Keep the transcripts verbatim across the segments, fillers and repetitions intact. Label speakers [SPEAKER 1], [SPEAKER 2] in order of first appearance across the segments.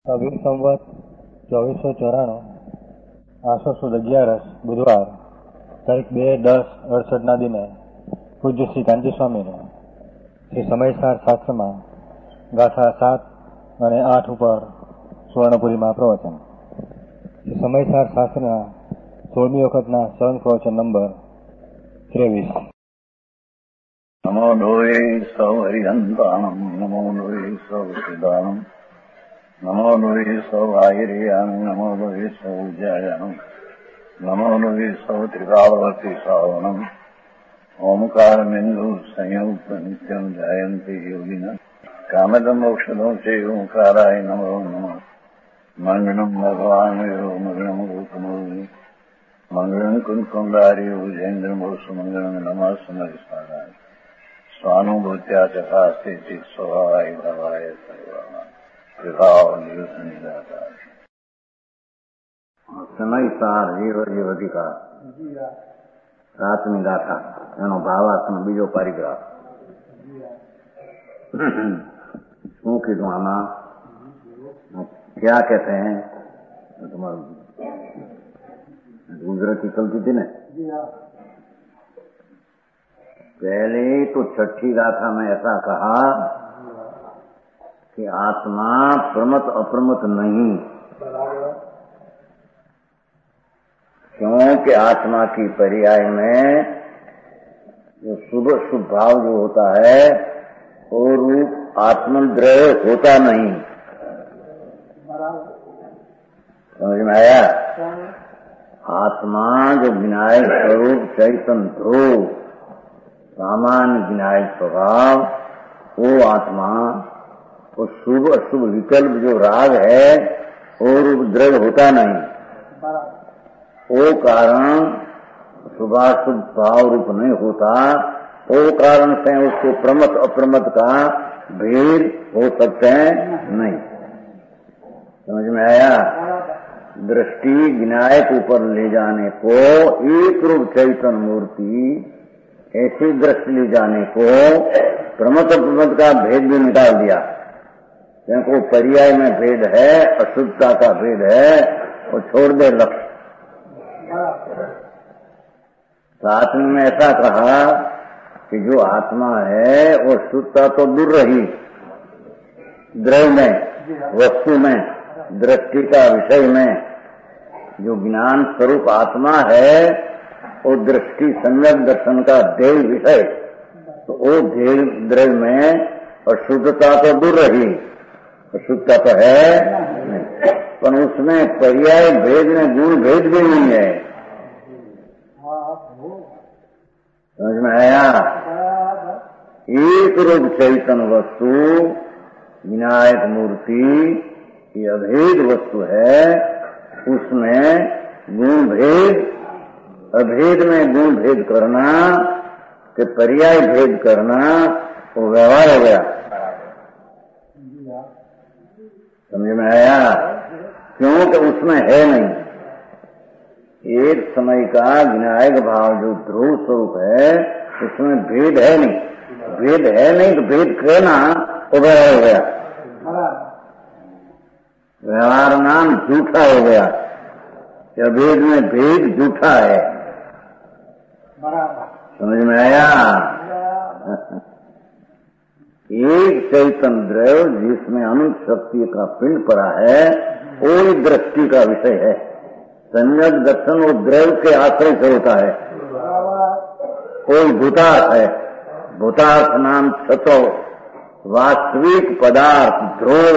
[SPEAKER 1] કબીર સંવત ચોવીસો ચોરાણું આસો સુદ અગિયારસ બુધવાર તારીખ બે દસ અડસઠના દિને પૂજ્ય શ્રી કાંતિ સ્વામીને શ્રી સમયસાર શાસ્ત્રમાં ગાથા સાત અને આઠ ઉપર સુવર્ણપુરીમાં પ્રવચન. શ્રી સમયસાર શાસ્ત્રના સોળમી વખતના શરણ પ્રવચન નંબર ત્રેવીસ.
[SPEAKER 2] નમો લોહે સૌ હરિહંતાણમ નમો લોહે સૌ સિદ્ધાણમ નમો લોહે સૌ આયર્યાન નમો લોહે સૌ જયાન નમો લોહે સૌ ત્રિકાળવતી શ્રાવણમ ઓમકાર બિંદુ સંયુક્ત નિત્યમ જાયંતી યોગિના કામદમ ઔષધો છે ઓંકારાય નમો નમઃ. મંગળમ ભગવાન મંગળમ ગોતમોહિ મંગળમ કુંકુંડાર્યો જૈન્દ્રમો સુમંગળમ નમઃ સમરિસ્મરાય સ્વાનુભૂત્યા ચકાસ્તે ચિત સ્વભાવાય ભાવાય સર્વમાં વિભાવ નિદાતા સમયસાર જીવ જીવધિકાર સાતમી ગાથા એનો ભાવાર્થનો બીજો પરિગ્રહ. શું કીધું આમાં? क्या कहते हैं? तुम्हारी गुजराती चलती थी ना पहले तो छठी गाथा में ऐसा कहा कि आत्मा प्रमत अप्रमत नहीं, क्योंकि आत्मा की पर्याय में जो शुभ शुभ भाव जो होता है वो रूप आत्मद्रय होता नहीं. समझ में आया? आत्मा जो विनायक स्वरूप चैतन्य ध्रुव सामान्य विनायक स्वभाव वो आत्मा वो शुभ अशुभ विकल्प जो राग है वो रूप द्रव्य होता नहीं. वो कारण शुभाशुभ भाव रूप नहीं होता, वो कारण से उसको प्रमत अप्रमत का भेद हो सकते हैं नहीं. समझ में आया? दृष्टि विनायक ऊपर ले जाने को एक रूप चैतन्य मूर्ति ऐसी दृष्टि ले जाने को प्रमत प्रमत का भेद भी निकाल दिया, क्योंकि पर्याय में भेद है, अशुद्धता का भेद है, वो छोड़ दे लक्ष्य. सातवीं में ऐसा कहा कि जो आत्मा है वो शुद्धता तो दूर रही, द्रव्य में वस्तु में दृष्टि का विषय में जो ज्ञान स्वरूप आत्मा है वो दृष्टि सम्यक दर्शन का देह विषय, तो वो देह द्रव्य में अशुद्धता तो दूर रही, अशुद्धता तो है नहीं, पर उसमें पर्याय भेद में गुण भेद भी नहीं है. समझ में आया? एक रूप चैतन्य वस्तु विनायक मूर्ति ये अभेद वस्तु है, उसमें गुण भेद अभेद में गुण भेद करना कि पर्याय भेद करना वो व्यवहार हो गया. समझ में आया? क्योंकि उसमें है नहीं. एक समय का विनायक भाव जो ध्रुव स्वरूप है उसमें भेद है नहीं. भेद है नहीं तो भेद कहना वो व्यवहार हो गया. व्यवहार नाम झूठा हो गया. भेद में भेद झूठा है. समझ में आया? एक चैतन्य द्रव्य जिसमें अनंत शक्ति का पिंड पड़ा है वो दृष्टि का विषय है. सम्यक दर्शन वो द्रव्य के आश्रय से होता है. कोई भूतार्थ है, भूतार्थ नाम छतो वास्तविक पदार्थ ध्रुव,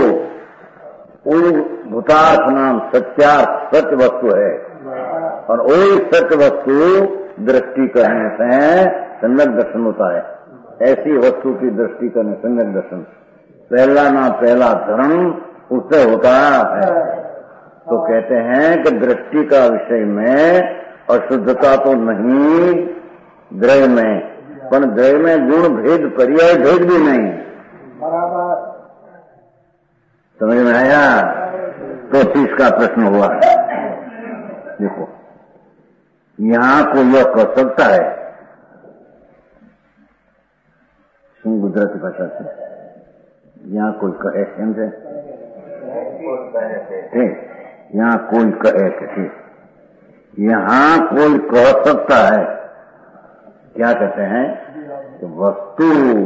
[SPEAKER 2] भूतार्थ नाम सत्यार्थ सत्य वस्तु है, और वही सत्य वस्तु दृष्टि करने से सम्यक दर्शन होता है. ऐसी वस्तु की दृष्टि करने सम्यक दर्शन पहला ना पहला धर्म उससे होता है. तो कहते हैं कि दृष्टि का विषय में अशुद्धता तो नहीं द्रव्य में, पर द्रव्य में गुण भेद पर्याय भेद भी नहीं. समझ में आया? तो तीसरा प्रश्न हुआ. देखो यहाँ को यह कर सकता है गुजराती भाषा से यहाँ कोई कहे समझे ठीक, यहाँ कोई कहे कि ठीक, यहाँ कोई कह सकता है, क्या कहते हैं कि वस्तु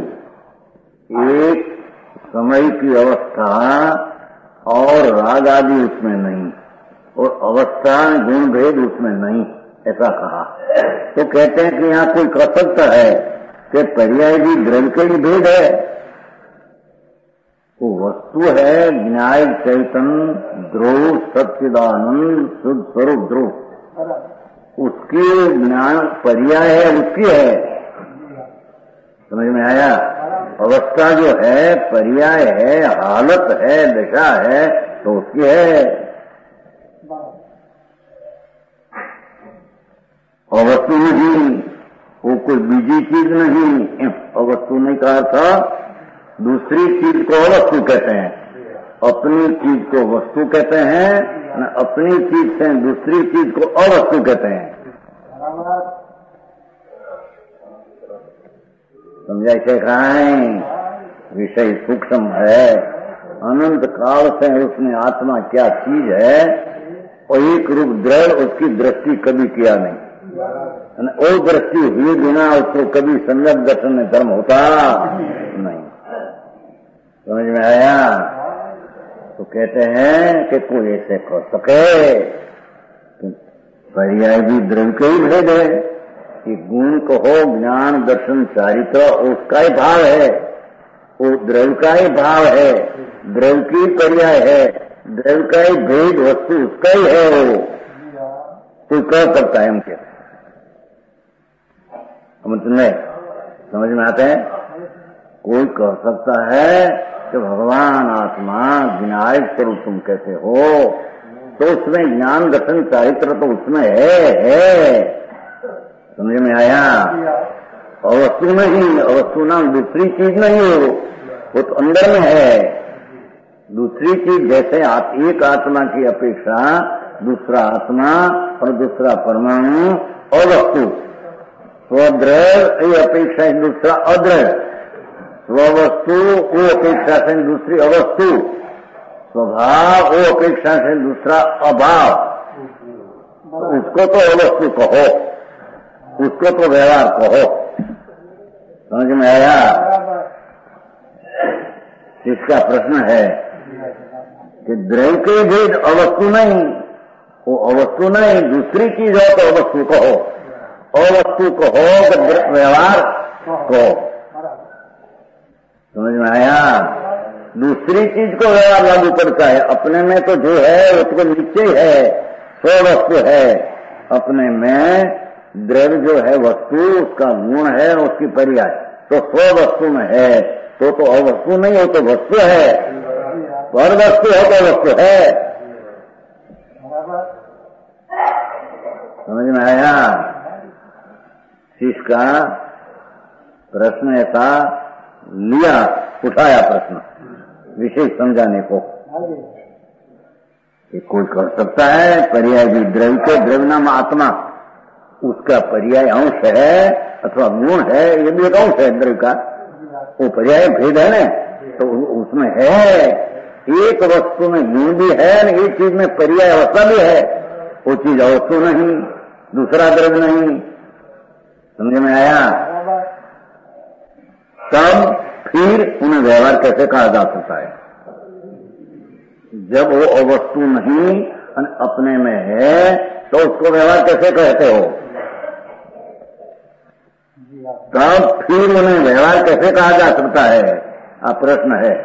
[SPEAKER 2] एक समय की अवस्था और राग आदि उसमें नहीं, और अवस्था गुण भेद उसमें नहीं, ऐसा कहा। तो कहते हैं कि यहाँ कोई कह सकता है कि पर्याय भी द्रव्य के ही भेद है। वो वस्तु है ज्ञाय चैतन्य ध्रुव सच्चिदानंद शुद्ध स्वरूप ध्रुव, उसकी ज्ञान पर्याय है, उसकी है। समझ में आया? अवस्था जो है पर्याय है, हालत है, दशा है, तो उसकी है। अवस्तु नहीं, वो कोई बीजी चीज नहीं। अवस्तु नहीं कहा था, दूसरी चीज को अवस्तु कहते हैं, अपनी चीज को वस्तु कहते हैं, न अपनी चीज से दूसरी चीज को अवस्तु कहते हैं। समझाई से खाएं, विषय सूक्ष्म है, अनंत काल से उसमें आत्मा क्या चीज है और एक रूप दृढ़ उसकी दृष्टि कभी किया नहीं, और दृष्टि हुई बिना उसको कभी संगत दर्शन में धर्म होता नहीं। समझ में आया? तो कहते हैं कि कोई ऐसे कर सके, पर्याय भी द्रव्य के ही भेद है कि गुण कहो ज्ञान दर्शन चारित्र उसका ही भाव है, वो द्रव्य का ही भाव है, द्रव्य की पर्याय है, द्रव्य का ही भेद वस्तु उसका ही है। वो कोई कह सकता है, हम कहते हैं, हम तुम्हें समझ में आते हैं? कोई कह सकता है कि भगवान आत्मा विनायक स्वरूप तुम कहते हो, तो उसमें ज्ञान दर्शन चारित्र तो उसमें है, है। समझ में आया? अवस्तु नहीं, अवस्तु नाम दूसरी चीज नहीं हो, वो तो अंदर में है। दूसरी चीज जैसे आप एक आत्मा की अपेक्षा दूसरा आत्मा और दूसरा परमाणु अवस्तु, स्वद्रव्य ये अपेक्षा दूसरा अद्रव्य, स्ववस्तु वो अपेक्षा से दूसरी अवस्तु, स्वभाव वो अपेक्षा से दूसरा अभाव। उसको तो अवस्तु कहो, उसको तो व्यवहार कहो। समझ में आया? इसका प्रश्न है कि द्रव्य के भेद अवस्तु नहीं, वो अवस्तु नहीं, दूसरी चीज हो तो अवस्तु कहो, अवस्तु कहो तो व्यवहार कहो। समझ में आया? दूसरी चीज को व्यवहार लागू करता है, अपने में तो जो है उसको नीचे है, स्व वस्तु है, अपने में द्रव्य जो है वस्तु उसका गुण है, उसकी पर्याय तो स्व वस्तु में है, तो तो अवस्तु नहीं हो तो वस्तु है, पर वस्तु हो तो वस्तु है। समझ में आया? इसका प्रश्न ऐसा लिया, उठाया प्रश्न विशेष समझाने को कि कोई कर सकता है पर्याय भी द्रव्य के, द्रव्य नाम आत्मा, उसका पर्याय अंश है अथवा गुण है, ये भी एक अंश है द्रव्य का, वो पर्याय भेद है ना, तो उसमें है एक वस्तु में गुण भी है, एक चीज में पर्याय अवस्था भी है, वो चीज अवस्तु नहीं, दूसरा द्रव्य नहीं। समझ में आया? तब फिर उन्हें व्यवहार कैसे कहा जा सकता है? जब वो अवस्तु नहीं अपने में है तो उसको व्यवहार कैसे कहते हो? तब फिर उन्हें व्यवहार कैसे कहा जा सकता है? आप प्रश्न है।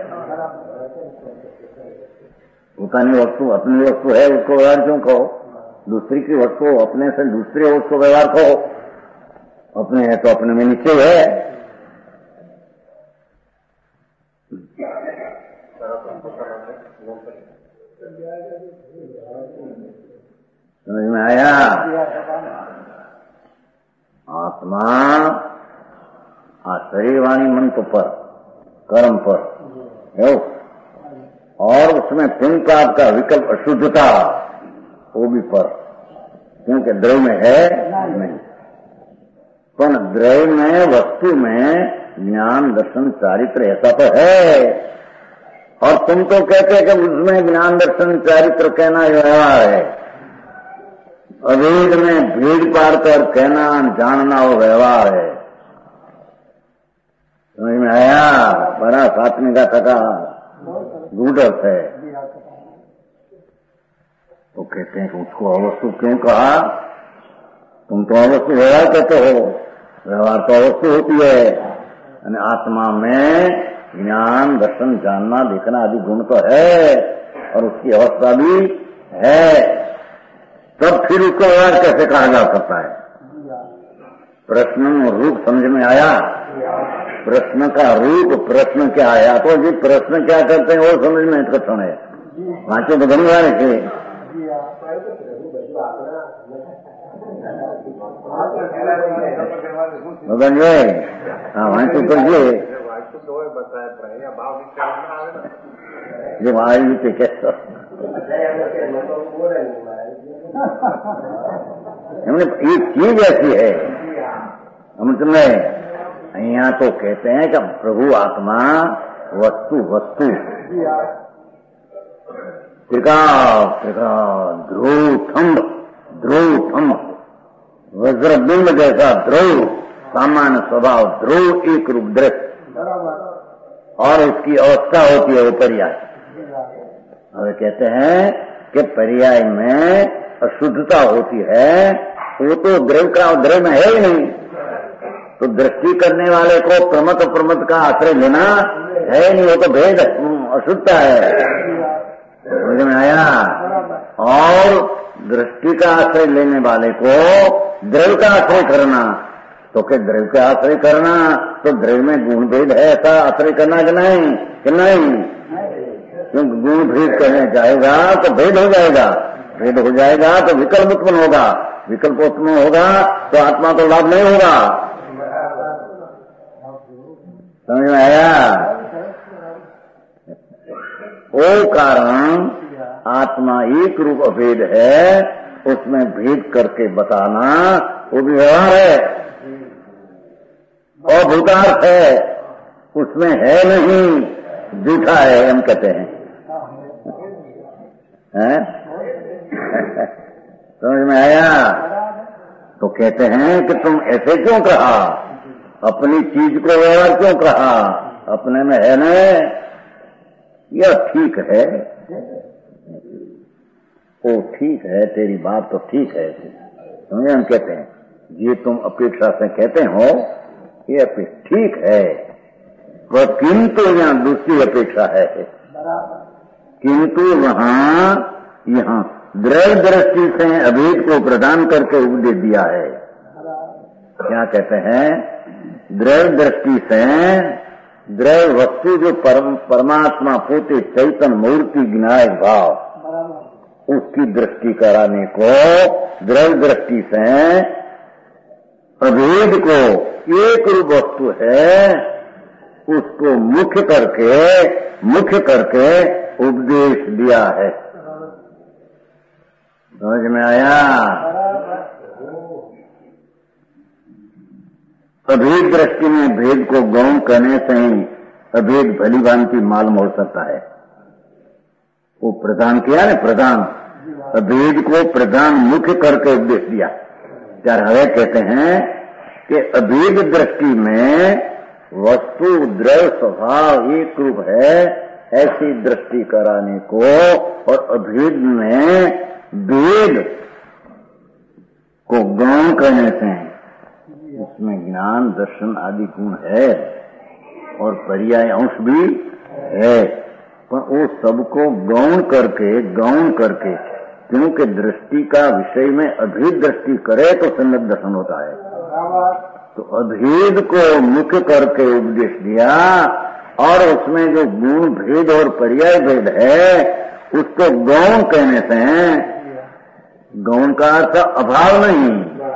[SPEAKER 2] अपनी वस्तु अपनी वस्तु है, उसको व्यवहार क्यों कहो? दूसरी की वस्तु अपने से दूसरी है, उसको व्यवहार कहो। अपने है तो अपने में नीचे है। समझ में आया? आत्मा आ शरीर वाणी मन तो पर, कर्म पर है, और उसमें पुण्य पाप का विकल्प अशुद्धता वो भी पर, क्योंकि द्रव्य में है नहीं, पर द्रव्य में वस्तु में ज्ञान दर्शन चारित्र ऐसा तो है, और तुम तो कहते कि उसमें ज्ञान दर्शन चारित्र कहना व्यवहार है, अभेद में भेद पार कर कहना जानना वो व्यवहार है। समझ में आया? बड़ा सातवीं का थका गूढ़ अर्थ है। तो कहते हैं कि उसको अवस्तु क्यों कहा? तुम तो अवस्तु व्यवहार कहते हो, व्यवहार तो अवस्तु होती है। यानी आत्मा में ज्ञान दर्शन जानना देखना आदि गुण तो है और उसकी अवस्था भी है, तब फिर उसको व्यवहार कैसे कहा जा सकता है? प्रश्न रूप समझ में आया? प्रश्न का रूप, प्रश्न क्या आया तो जी प्रश्न क्या करते हैं वो समझ में कठिन है। वाक्य तो बन रहा है बदल जाए। हाँ वाक्य करिए जो भाई नीचे कैसा ये चीज ऐसी है। हम तुमने यहाँ तो कहते हैं कि प्रभु आत्मा वस्तु वस्तु त्रिका त्रिका ध्रुव थम्ब ध्रुव थम्ब वज्रबिंब जैसा ध्रुव सामान्य स्वभाव ध्रुव एक रूप दृश्य और उसकी अवस्था होती है वो पर्याय। और कहते हैं कि पर्याय में अशुद्धता होती है, वो तो द्रव्य का द्रव्य में है ही नहीं, तो दृष्टि करने वाले को प्रमत प्रमत का आश्रय लेना है नहीं, वो तो भेद अशुद्धता है। समझ में आया? और दृष्टि का आश्रय लेने वाले को द्रव्य का आश्रय करना, तो क्या द्रव्य का आश्रय करना तो द्रव्य में गुण भेद है ऐसा आश्रय करना कि नहीं? कि नहीं? क्योंकि गुण भेद करने जाएगा तो भेद हो जाएगा, भेद हो जाएगा तो विकल्प उत्पन्न होगा, विकल्प उत्पन्न होगा तो आत्मा को लाभ नहीं होगा। समझ में आया? वो कारण आत्मा एक रूप अभेद है, उसमें भेद करके बताना वो भी व्यवहार है और भूतार्थ है, उसमें है नहीं, झूठा है हम कहते हैं, हैं? समझ में आया? तो कहते हैं कि तुम ऐसे क्यों कहा, अपनी चीज को व्यवहार क्यों कहा, अपने में है न, यह ठीक है, वो ठीक है, तेरी बात तो ठीक है। समझे? हम कहते हैं ये तुम अपेक्षा से कहते हो ये ठीक है, वह किंतु यहाँ दूसरी अपेक्षा है, किंतु वहाँ यहाँ द्रव्य दृष्टि से अभेद को प्रदान करके उपदेश दिया है। क्या कहते हैं? द्रव्य दृष्टि से द्रव्य वस्तु जो परम परमात्मा पोते चैतन्य मूर्ति ज्ञाय भाव उसकी दृष्टि कराने को द्रव्य दृष्टि से अभेद को एक रूप वस्तु है उसको मुख्य करके मुख्य करके उपदेश दिया है। समझ में आया? अभेद दृष्टि में भेद को गौण करने से ही अभेद भली भांति मालूम हो सकता है। वो प्रदान किया ना, प्रदान अभेद को प्रदान मुख्य करके उपदेश दिया। चार हवे कहते हैं कि अभेद दृष्टि में वस्तु द्रव्य स्वभाव एक रूप है, ऐसी दृष्टि कराने को और अभेद में भेद को गौण करने से उसमें ज्ञान दर्शन आदि गुण है और पर्याय अंश भी है, पर वो सबको गौण करके गौण करके क्योंकि दृष्टि का विषय में अभेद दृष्टि करे तो सम्यक दर्शन होता है, तो अभेद को मुख्य करके उपदेश दिया और उसमें जो गुण भेद और पर्याय भेद है उसको गौण कहने से, गौण का अर्थ अभाव नहीं,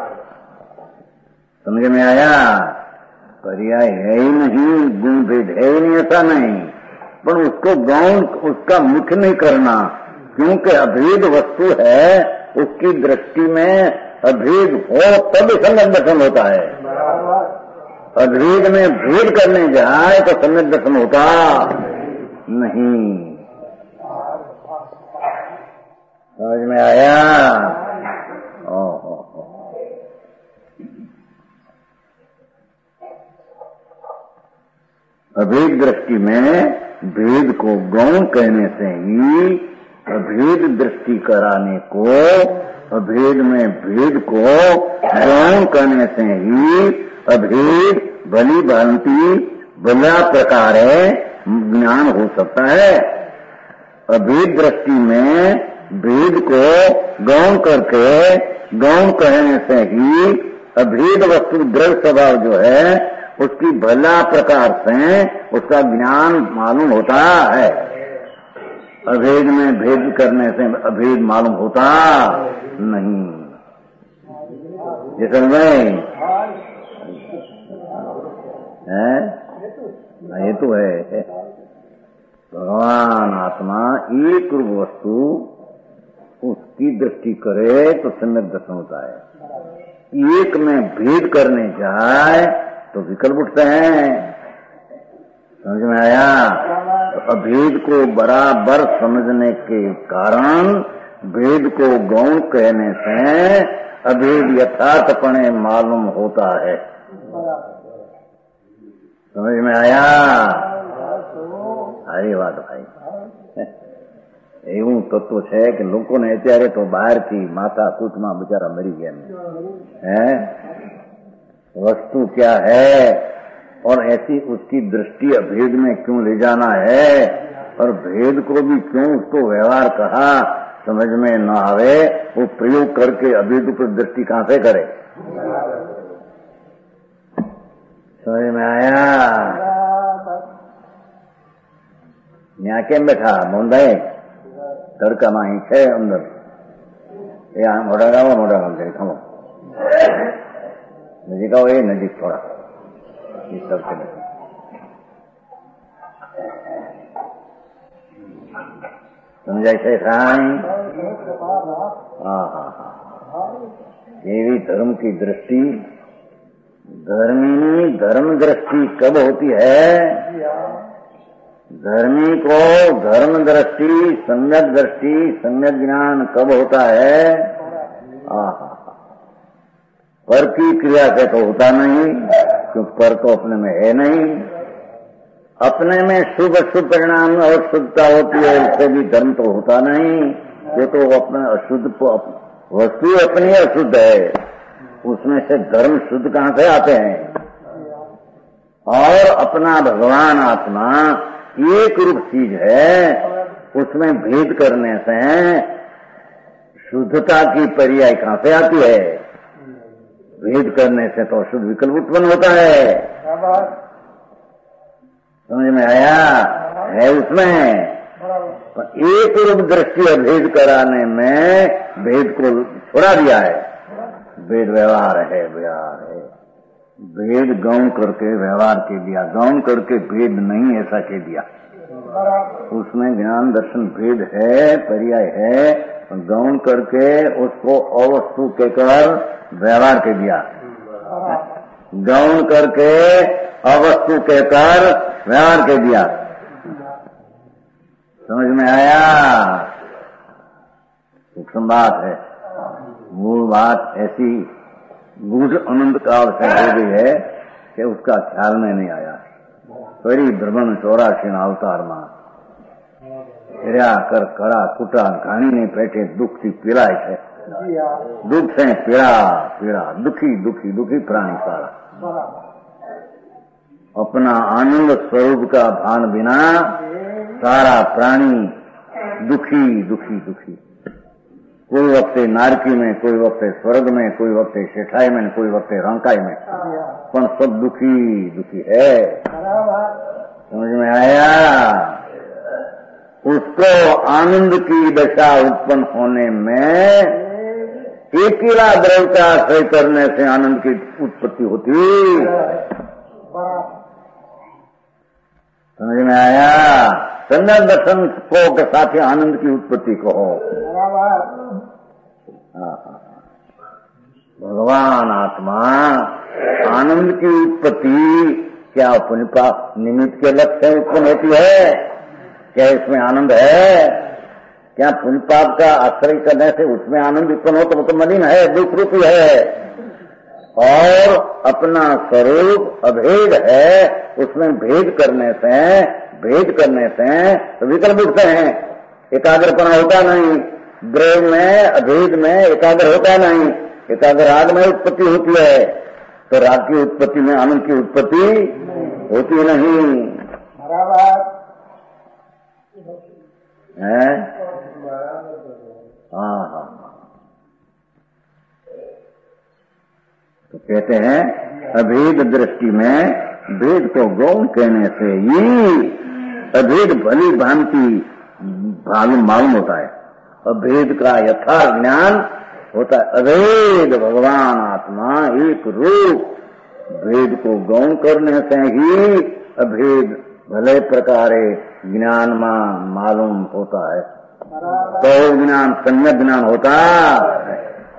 [SPEAKER 2] समझ में आया? पर्याय है ही नहीं, गुण भेद है ही नहीं, ऐसा नहीं, पर उसको गौण उसका मुख्य नहीं करना, क्योंकि अभेद वस्तु है, उसकी दृष्टि में अभेद हो तब सम्यक दर्शन होता है। अभेद में भेद करने जाए तो सम्यक दर्शन होता, नहीं। समझ में आया? ओहो, अभेद दृष्टि में भेद को गौण कहने से ही अभेद दृष्टि कराने को, अभेद में भेद को गौण करने से ही अभेद भली भांति भला प्रकार ज्ञान हो सकता है। अभेद दृष्टि में भेद को गौण करके गौण कहने से ही अभेद वस्तु द्रव्य स्वभाव जो है उसकी भला प्रकार से उसका ज्ञान मालूम होता है। अभेद में भेद करने से अभेद मालूम होता नहीं। जैसे में है ये तो है भगवान आत्मा एक रूप वस्तु उसकी दृष्टि करे तो सम्यक दर्शन होता है। एक में भेद करने जाए तो विकल्प उठते हैं। समझ में आया? तो अभेद को बराबर समझने के कारण भेद को गौण कहने से अभेद यथार्थपणे मालूम होता है। समझ में आया? सारी बात भाई એવું તત્વ છે કે લોકોને અત્યારે તો બહારથી માથા કૂટમાં બિચારા મરી ગયા है वस्तु क्या है और ऐसी उसकी दृष्टि अभेद में क्यों ले जाना है और भेद को भी क्यों उसको व्यवहार कहा समझ में न आवे, वो प्रयोग करके अभेद पर दृष्टि कहां से करे। समझ में आया? यहाँ केम बैठा मोंदाए तड़का माही छे अंदर ये आम मोड़ा गाओ मोड़ा गाओ दे खमो नजीक आओ, ये नजीक थोड़ा इस सबके लिए समझाई છે સાઈ? हाँ हाँ हाँ देवी धर्म की दृष्टि धर्मी धर्म दृष्टि कब होती है? धर्मी को धर्म दृष्टि सम्यक दृष्टि सम्यक ज्ञान कब होता है? हाँ पर की क्रिया से तो होता नहीं, क्योंकि पर तो अपने में है नहीं। अपने में शुभ शुभ परिणाम और शुद्धता होती है, उससे भी धर्म तो होता नहीं। ये तो अपने अशुद्ध वस्तु अपनी अशुद्ध है, उसमें से धर्म शुद्ध कहां से आते हैं? और अपना भगवान आत्मा एक रूप चीज है, उसमें भेद करने से शुद्धता की पर्याय कहां से आती है? भेद करने से तो शुद्ध विकल्प उत्पन्न होता है। समझ में आया? है उसमें एक रूप दृष्टि अभेद कराने में भेद को छोड़ा दिया है। भेद व्यवहार है, व्यवहार है। भेद गौण करके व्यवहार के दिया, गौण करके भेद नहीं ऐसा के दिया। उसमें ज्ञान दर्शन भेद है, पर्याय है, गौण करके उसको अवस्तु के कर व्यवहार के दिया। गौण करके अवस्तु के कर व्यवहार के दिया। समझ में आया? सूक्ष्म बात है। मूल बात ऐसी गूढ़ अनंत काल से हो गई है कि उसका ख्याल में नहीं आया। फरी ब्रह्मन चौरासी अवतार में कर कड़ा कुटा घाणी ने पेटे दुख थी पीड़ाय है। दुख से पीड़ा पीड़ा दुखी दुखी दुखी प्राणी सारा अपना आनंद स्वरूप का भान बिना सारा प्राणी दुखी दुखी दुखी। कोई वक्ते नारकी में, कोई वक्ते स्वर्ग में, कोई वक्ते शेठाई में, कोई वक्ते रंकाई में, पर सब दुखी दुखी है। समझ में आया? उसको आनंद की दशा उत्पन्न होने में एकेला द्रव्य का आश्रय करने से आनंद की उत्पत्ति होती। समझ में आया? संज्ञा दर्शन को के साथ आनंद की उत्पत्ति कहो। भगवान आत्मा आनंद की उत्पत्ति क्या अपने पास निमित्त के लक्ष्य उत्पन्न होती है? क्या इसमें आनंद है? क्या पुण्य पाप का आश्रय करने से उसमें आनंद उत्पन्न हो? तो वो तो मलिन है, दुख रूपी है। और अपना स्वरूप अभेद है, उसमें भेद करने से भेद करने से तो विकल्प उठते हैं। एकाग्रपना होता नहीं, ब्रेन में अभेद में एकाग्र होता नहीं। एकाग्र राग में उत्पत्ति होती है, तो राग की उत्पत्ति में आनंद की उत्पत्ति होती नहीं है। हाँ हाँ, तो कहते हैं अभेद दृष्टि में भेद को गौण कहने से ही अभेद भली भांति मालूम मालूम होता है। अभेद का यथार्थ ज्ञान होता है। अभेद भगवान आत्मा एक रूप, भेद को गौण करने से ही अभेद भले प्रकारे ज्ञान में मालूम होता है। तो ज्ञान सम्यक ज्ञान होता है।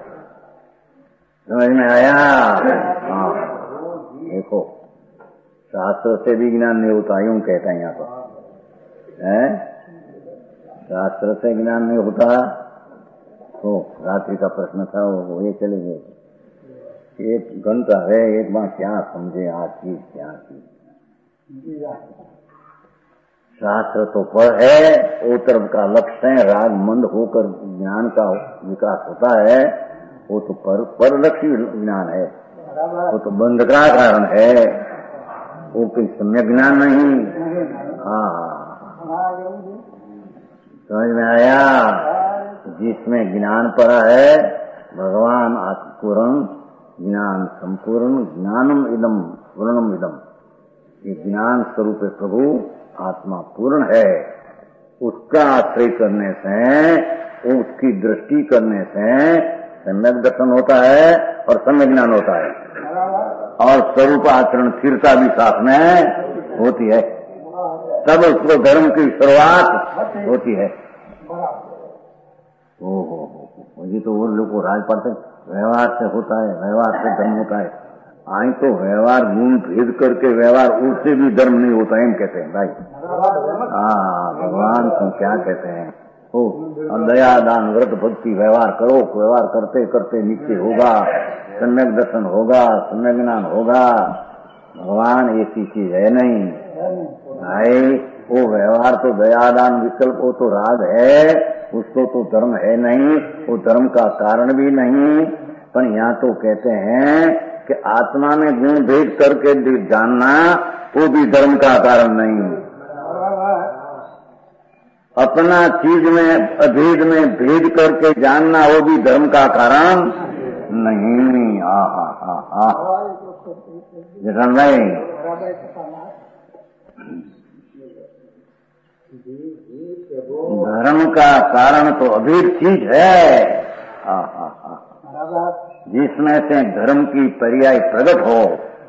[SPEAKER 2] समझ में आया? हाँ, देखो शास्त्र से भी ज्ञान नहीं होता, यूं कहते हैं यहाँ पर है। शास्त्र से ज्ञान नहीं होता। तो रात्रि का प्रश्न था, वो ये चले गए। एक घंटा है, एक बार क्या समझे आज चीज क्या चीज। शास्त्र तो पर है, वो तरफ का लक्ष्य है, राग मंद होकर ज्ञान का विकास होता है। वो तो पर पर लक्ष्य ज्ञान है, वो तो बंध का कारण है, वो कोई सम्यक ज्ञान नहीं। हाँ, समझ में आया? जिसमें ज्ञान परा है, भगवान आत्मपूर्ण ज्ञान संपूर्ण ज्ञानम इदम पूर्णम इदम, ये ज्ञान स्वरूप प्रभु आत्मा पूर्ण है। उसका आश्रय करने से, उसकी दृष्टि करने से सम्यक दर्शन होता है और सम्यक ज्ञान होता है। और स्वरूप आचरण स्थिरता भी साथ में होती है, तब उसको धर्म की शुरुआत होती है। ओ हो हो, ये तो वो लोग को राज पड़ते व्यवहार से होता है, व्यवहार से धर्म होता है। आई तो व्यवहार गुण भेद करके व्यवहार उससे भी धर्म नहीं होता है, कहते हैं भाई। हाँ, भगवान तुम क्या कहते हैं? हो दया दान व्रत भक्ति व्यवहार करो, व्यवहार करते करते नीचे होगा, सम्यक दर्शन होगा, सम्यक ज्ञान होगा। भगवान ऐसी चीज है नहीं भाई। वो व्यवहार तो दया दान विकल्प, वो तो राग है, उसको तो धर्म है नहीं, वो धर्म का कारण भी नहीं। पर यहाँ तो कहते हैं कि आत्मा में गुण भेद करके जानना वो भी धर्म का कारण नहीं। अपना चीज में अभेद में भेद करके जानना वो भी धर्म का कारण नहीं। हा हा हा हा, जैसा नहीं। धर्म का कारण तो अभेद चीज है। हा हा हा, जिसमें से धर्म की पर्याय प्रकट हो।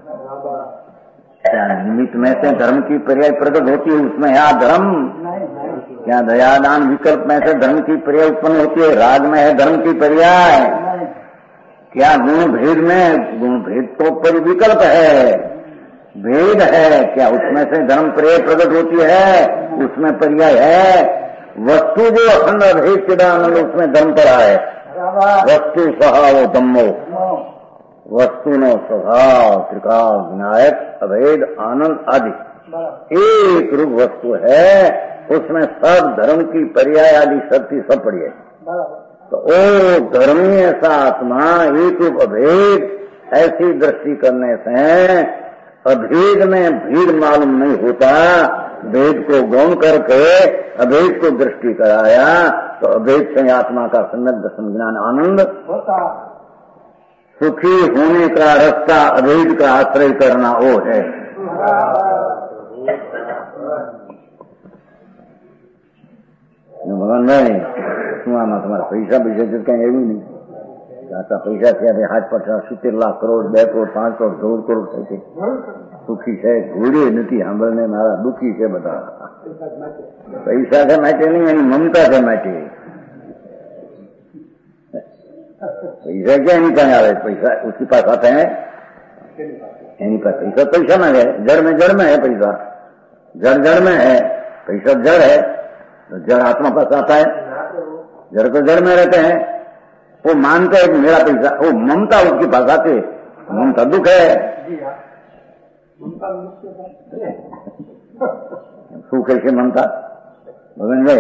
[SPEAKER 2] क्या निमित्त में से धर्म की पर्याय प्रकट होती है, उसमें है धर्म? क्या दयादान विकल्प में से धर्म की पर्याय उत्पन्न होती है? राग में है धर्म की पर्याय। क्या गुण भेद में? गुण भेद तो पर विकल्प है, भेद है। क्या उसमें से धर्म पर्याय प्रकट होती है? उसमें पर्याय है। वस्तु जो अखंड भेद चिदानंद, उसमें धर्म पर है। वस्तु स्वभाव धम्मो, वस्तु नो स्वभाव त्रिकाल विनायक अभेद आनंद आदि एक रूप वस्तु है, उसमें सब धर्म की पर्याय आदि शक्ति सब पड़ी है। तो ओ धर्मी ऐसा आत्मा एक रूप अभेद, ऐसी दृष्टि करने से अभेद में भेद मालूम नहीं होता। भेद को गौण करके अभेद को दृष्टि कराया, तो अभेद से आत्मा का सम्यक दर्शन ज्ञान आनंद होता। सुखी होने का रास्ता अभेद का आश्रय करना वो है। भगवान नहीं सुना तुम्हारा पैसा पैसा तो कहीं ये भी नहीं जाता। पैसा से अरे हाथ पचास सित्तेर लाख करोड़ બે કરોડ પાંચ કરોડ સોળ કરોડ થાય છે। સુખી છે ઘોડે નથી સાંભળને મારા દુઃખી છે બધા। પૈસા છે માટે નહીં, એની મમતા છે માટે। पैसा क्या नहीं कहा रहे? पैसा उसके पास आते हैं, यानी पास पैसा पैसा में है, जड़ में जड़ में है पैसा, जड़ जड़ में है। पैसा जड़ है, तो जड़ आत्मा पास आता है, जड़ तो जड़ में रहते हैं। वो मानते हैं कि मेरा पैसा, वो ममता उसके पास आते, ममता दुख है, सुख है ममता भगवान भाई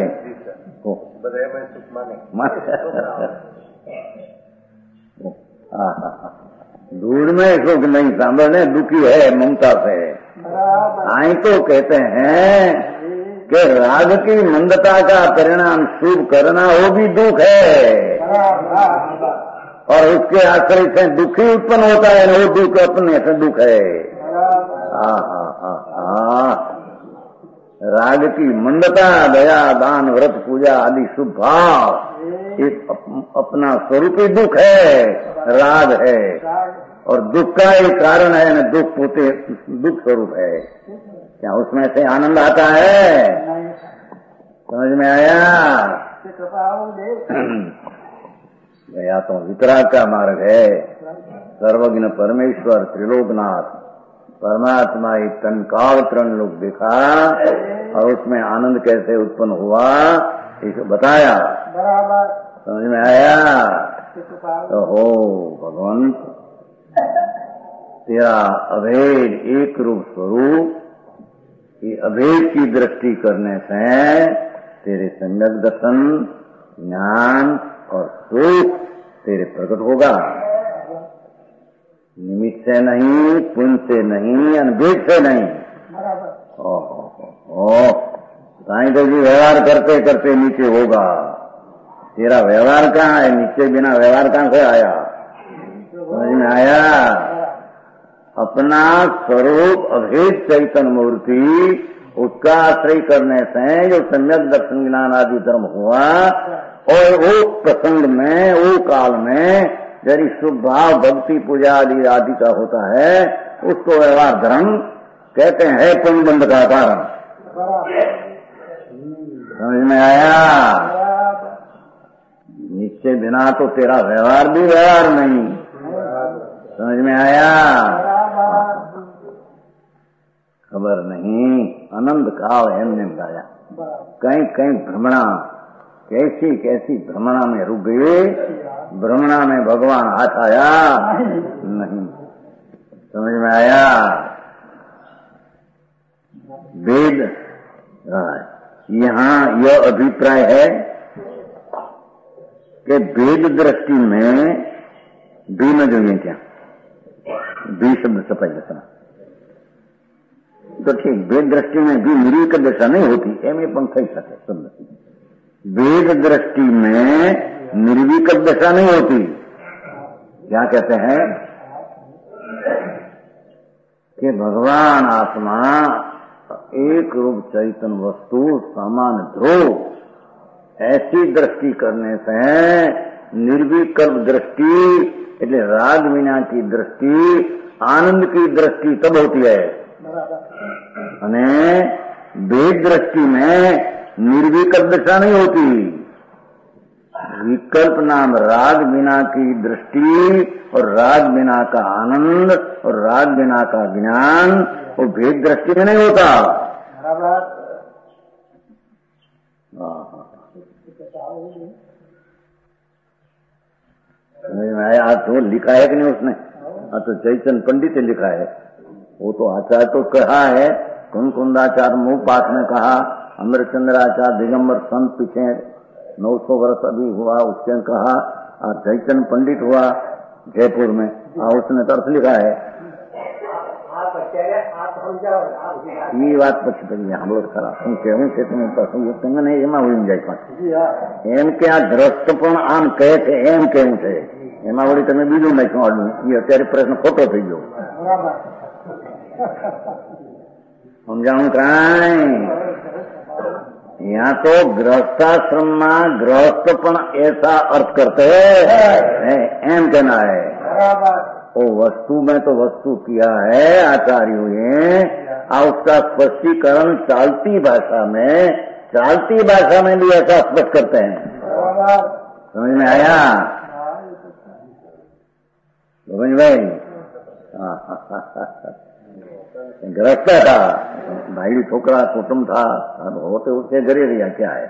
[SPEAKER 2] दूर में सुख नहीं सांभने, दुखी है ममता से। आई तो कहते हैं कि राग की मंदता का परिणाम शुभ करना वो भी दुख है, और उसके आश्रय से दुखी उत्पन्न होता है, वो दुख अपने से दुख है। हा हा हा हा राग की मंदता, दया, दान, व्रत, पूजा आदि शुभ भाव एक अपना स्वरूप ही दुख है, राग है, और दुख का एक कारण है न, दुख पोते दुख स्वरूप है। क्या उसमें से आनंद आता है? समझ में आया? या तो वितराग का मार्ग है। सर्वज्ञ परमेश्वर त्रिलोकनाथ परमात्मा एक तन काल तरण लोग देखा, और उसमें आनंद कैसे उत्पन्न हुआ इसे बताया। समझ में आया? तो हो भगवंत तेरा अभेद एक रूप स्वरूप, ये अभेद की दृष्टि करने से तेरे सम्यक दर्शन, ज्ञान और सुख तेरे प्रकट होगा। निमित्त से नहीं, पुण्य से नहीं, अनभेद से नहीं। ओह साईं तो जी व्यवहार करते करते नीचे होगा। तेरा व्यवहार कहाँ है? नीचे बिना व्यवहार कहाँ से आया? समझ में आया? अपना स्वरूप अभेद चैतन्य मूर्ति, उसका आश्रय करने से जो सम्यक दर्शन ज्ञान आदि धर्म हुआ, और वो प्रसंग में, वो काल में यदि शुभ भाव भक्ति पूजा आदि आदि का होता है, उसको व्यवहार धर्म कहते हैं, पुण्य बंध का कारण। समझ में आया? निश्चय बिना तो तेरा व्यवहार भी व्यवहार नहीं। समझ में आया? खबर नहीं, आनंद काल हमने गाया। कहीं कहीं भ्रमणा, कैसी कैसी भ्रमणा में रुक गए, भ्रमणा में भगवान हाथ आया नहीं। समझ में आया? वेद यहाँ यह अभिप्राय है कि वेद दृष्टि में बी न जो ये क्या बी शब्द से पहले सुना तो ठीक, वेद दृष्टि में भी निर्विक दशा नहीं होती, एम ये पंख ही सके शब्द। वेद दृष्टि में निर्विक दशा नहीं होती। क्या कहते हैं कि भगवान आत्मा एक रूप चैतन्य वस्तु सामान्य ध्रुव, ऐसी दृष्टि करने से निर्विकल्प दृष्टि, એટલે राग विना की दृष्टि, आनंद की दृष्टि तब होती है। અને वेद दृष्टि में निर्विकल्प दशा नहीं होती। विकल्प नाम राग बिना की दृष्टि, और राग बिना का आनंद, और राग बिना का ज्ञान, वो भेद दृष्टि में नहीं होता। समझ में आया? आज तो लिखा है कि नहीं उसने? आज तो चैतन्य पंडित ने लिखा है। वो तो आचार्य तो कहा है, कुंकुंदाचार्य मुंह पाठ में कहा, अमरचंद्राचार्य दिगंबर संत पीछे नौ सौ वर्ष अभी हुआ, उसने कहा, और चैतन्य पंडित हुआ जयपुर में, और उसने तर्थ लिखा है। ये बात પછી પછી સાંભળો ખરા, હું કેવું છે તમે પાછું તમને એમાં હોઈ જાય પાછું એમ કે આ દ્રષ્ટ પણ આમ કહે છે એમ કેવું છે, એમાં વળી તમે બીજું નાખ્યું આડું, એ અત્યારે પ્રશ્ન ખોટો થઈ ગયો। સમજાણું કાંઈ? यहाँ तो गृहस्थाश्रम में गृहस्थ पण ऐसा अर्थ करते हैं, एम कहना है। वो वस्तु में तो वस्तु किया है आचार्यों ने, और उसका स्पष्टीकरण चालती भाषा में, चालती भाषा में भी ऐसा स्पष्ट करते हैं। समझ में आया? समझ में? गृहस्थ था, भाई छोकरा कुटुंब था, अब होते उसके घरे रिया क्या है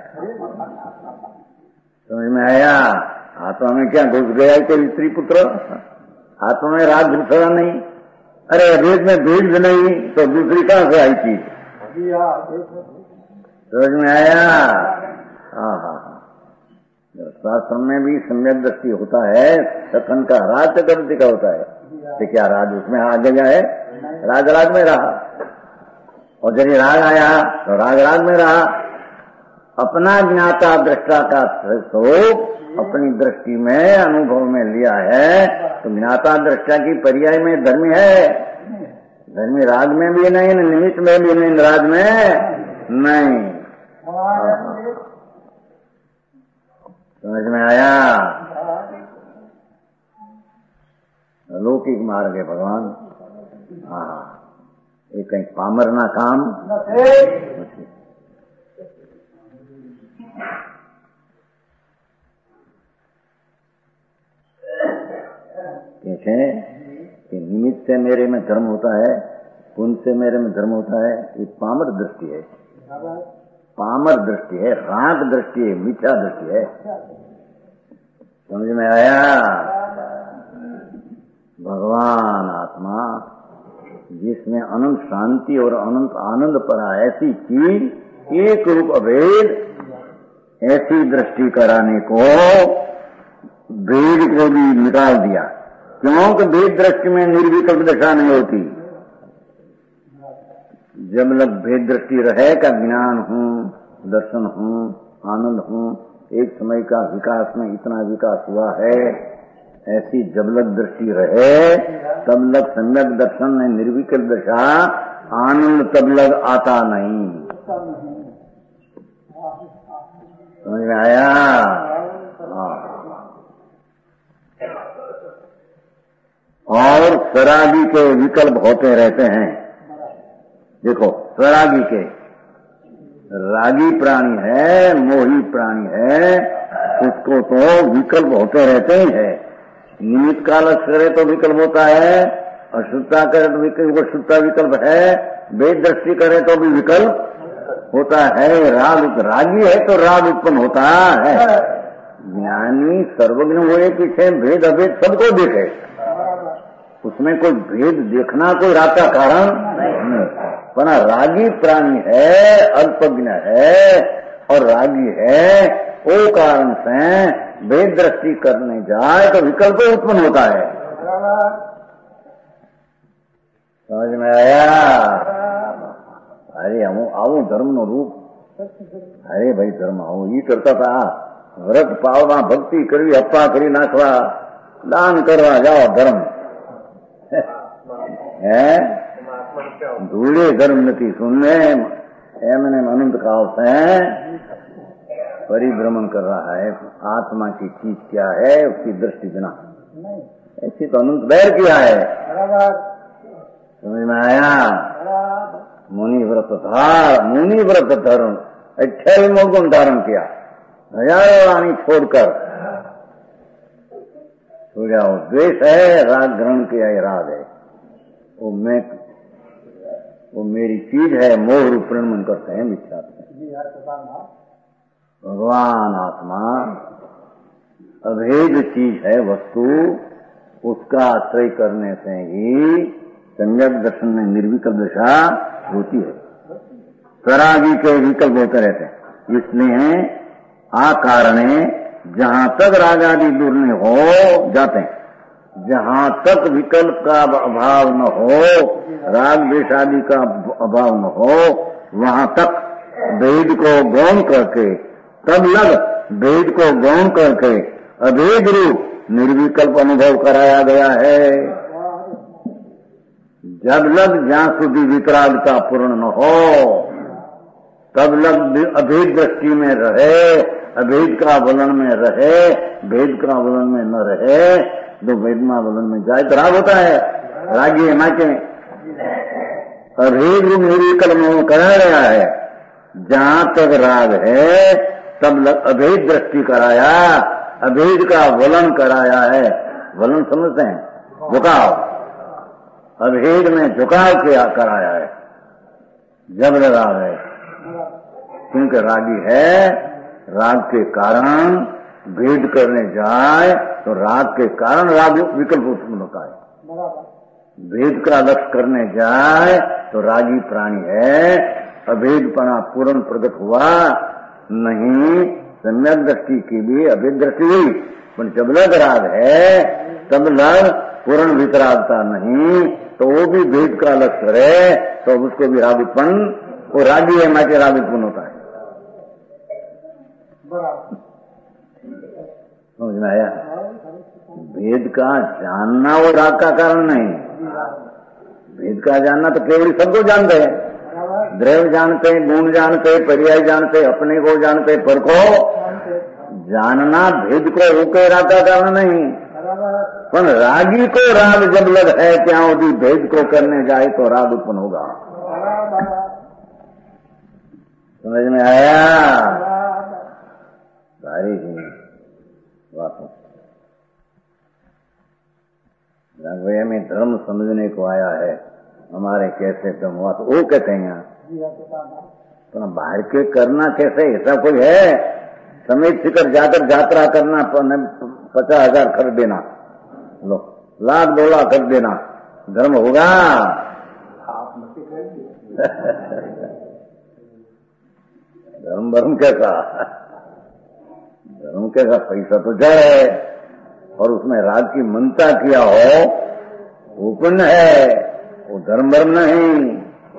[SPEAKER 2] समझ में आया। आत्मा में क्या घुस गया कोई स्त्री पुत्र, आत्मा में राग घुसरा नहीं। अरे अभेद में भेद नहीं तो दूसरी कहां से आई चीज समझ में आया। हाँ हाँ हाँ, शास्त्र में भी सम्यक दृष्टि होता है, सखन का राज चक्रवर्ती का होता है, तो क्या राज उसमें आ गया है, राज राज में रहा, और जब राग आया तो राग राग में रहा। अपना ज्ञाता दृष्टा का स्वरूप अपनी दृष्टि में अनुभव में लिया है, तो ज्ञाता दृष्टा की पर्याय में धर्म है, धर्मी राग में भी नहीं, निमित्त में भी नहीं, राग में नहीं। समझ में आया। लौकिक मार्ग है भगवान। हाँ, ये कहीं पामर ना काम कैसे कि निमित्त से मेरे में धर्म होता है, पुण्य से मेरे में धर्म होता है, ये पामर दृष्टि है, पामर दृष्टि है, राग दृष्टि है, मिथ्या दृष्टि है। समझ में आया। भगवान आत्मा जिसमें अनंत शांति और अनंत आनंद पड़ा, ऐसी चीज एक रूप अभेद, ऐसी दृष्टि कराने को भेद को भी निकाल दिया। क्योंकि भेद दृष्टि में निर्विकल्प दशा नहीं होती। जब लग भेद दृष्टि रहे का ज्ञान हूँ, दर्शन हूँ, आनंद हूँ, एक समय का विकास में इतना विकास हुआ है, ऐसी जब लग दृष्टि रहे तब लग सम्यक दर्शन में निर्विकल्प दशा, आनंद तब लग आता नहीं। समझ में आया। और सरागी के विकल्प होते रहते हैं। देखो सरागी के, रागी प्राणी है, मोही प्राणी है, उसको तो विकल्प होते रहते ही है। निमित्त काल करे तो विकल्प होता है, अशुद्धता करे तो विकल्प, शुद्धता विकल्प है, वेद दृष्टि करे तो भी विकल्प होता है। राग रागी है तो राग उत्पन्न होता है। ज्ञानी सर्वज्ञ हुए पीछे भेद अभेद सबको देखे, उसमें कोई भेद देखना कोई राग का कारण नहीं। पर रागी प्राणी है, अल्पज्ञ है और रागी है, वो कारण से भेद दृष्टि करने जाए तो विकल्प उत्पन्न होता है। समझ में आया। अरे हम आओ धर्म नो रूप, अरे भाई धर्म आओ ये करता था, व्रत पावना, भक्ति करवी, हप्पा करी नाखवा, दान करवा जाओ धर्म है। धूले धर्म नहीं सुनने, एमने अनंत काल से परिभ्रमण कर रहा है। आत्मा की चीज क्या है उसकी दृष्टि बिना, ऐसी तो अनंत बैर किया है। समझ में आया। मुनि व्रत धार, मुनि व्रत धर्म अठारह मोगुण धारण किया, हजारों रानी छोड़कर हो जाओ। द्वेष है, राग ग्रहण किया, ये राग है, वो मैं, वो मेरी चीज है, मोह रूप प्रणमन करते हैं मिथ्या। भगवान आत्मा अभेद चीज है, वस्तु, उसका आश्रय करने से ही सम्यक दर्शन में निर्विकल्प दशा होती है। सरागी के विकल्प होते रहते हैं, इसलिए आ कारणे जहां तक राग आदि दूर नहीं हो जाते हैं, जहां तक विकल्प का अभाव न हो, राग द्वेष आदि का अभाव न हो, वहां तक भेद को गौण करके, तब लग भेद को गौण करके अभेद रूप निर्विकल्प अनुभव कराया गया है। जब लग जहां સુધી वितरागता पूर्ण न हो, तब लग अभेद दृष्टि में रहे, अभेद का वलन में रहे, भेद का वलन में न रहे, तो वेदमा वलन में जाए तो राग होता है। रागी है माके अभेद रूप निर्विकल्प अनुभव कराया गया है। जहां तक राग है तब लग अभेद दृष्टि कराया, अभेद का वलन कराया है। वलन समझते हैं, बुकाओ अभेद में झुकाव किया कराया है, जब राग है। क्योंकि रागी है, राग के कारण भेद करने जाए तो राग के कारण राग विकल्प उत्पन्न होता है। भेद का लक्ष्य करने जाए तो रागी प्राणी है, अभेदपना पूर्ण प्रकट हुआ नहीं। सम्यक दृष्टि की भी अभेद दृष्टि हुई, पर जब लग राग है तब लग पूर्ण वितरागता नहीं, तो वो भी भेद का लक्ष्य करे तो उसको भी राग उत्पन्न, वो रागी है माचे राग उत्पन्न होता है। समझ में आया? भेद का जानना वो राग का कारण नहीं। भेद का जानना तो केवल सबको जानते हैं, द्रव्य जानते हैं, गुण जानते हैं, पर्याय जानते हैं, अपने को जानते हैं, पर को जानना भेद को होके राग का कारण नहीं। पर रागी को राग जब लग है क्या होगी, भेद को करने जाए तो राग उत्पन्न होगा। समझ में आया? सारी ही बातों राघवैया में धर्म समझने को आया है, हमारे कैसे धर्म हुआ तो वो कहते हैं तो बाहर के करना कैसे, ऐसा कोई है? समेत शिखर जाकर यात्रा करना, पचास हजार कर देना, लो लाख दो लाख कर देना, धर्म होगा? धर्म धर्म कैसा? धर्म कैसा? पैसा तो जाए और उसमें राग की मनता किया हो वो पुण्य है, वो धर्म धर्म नहीं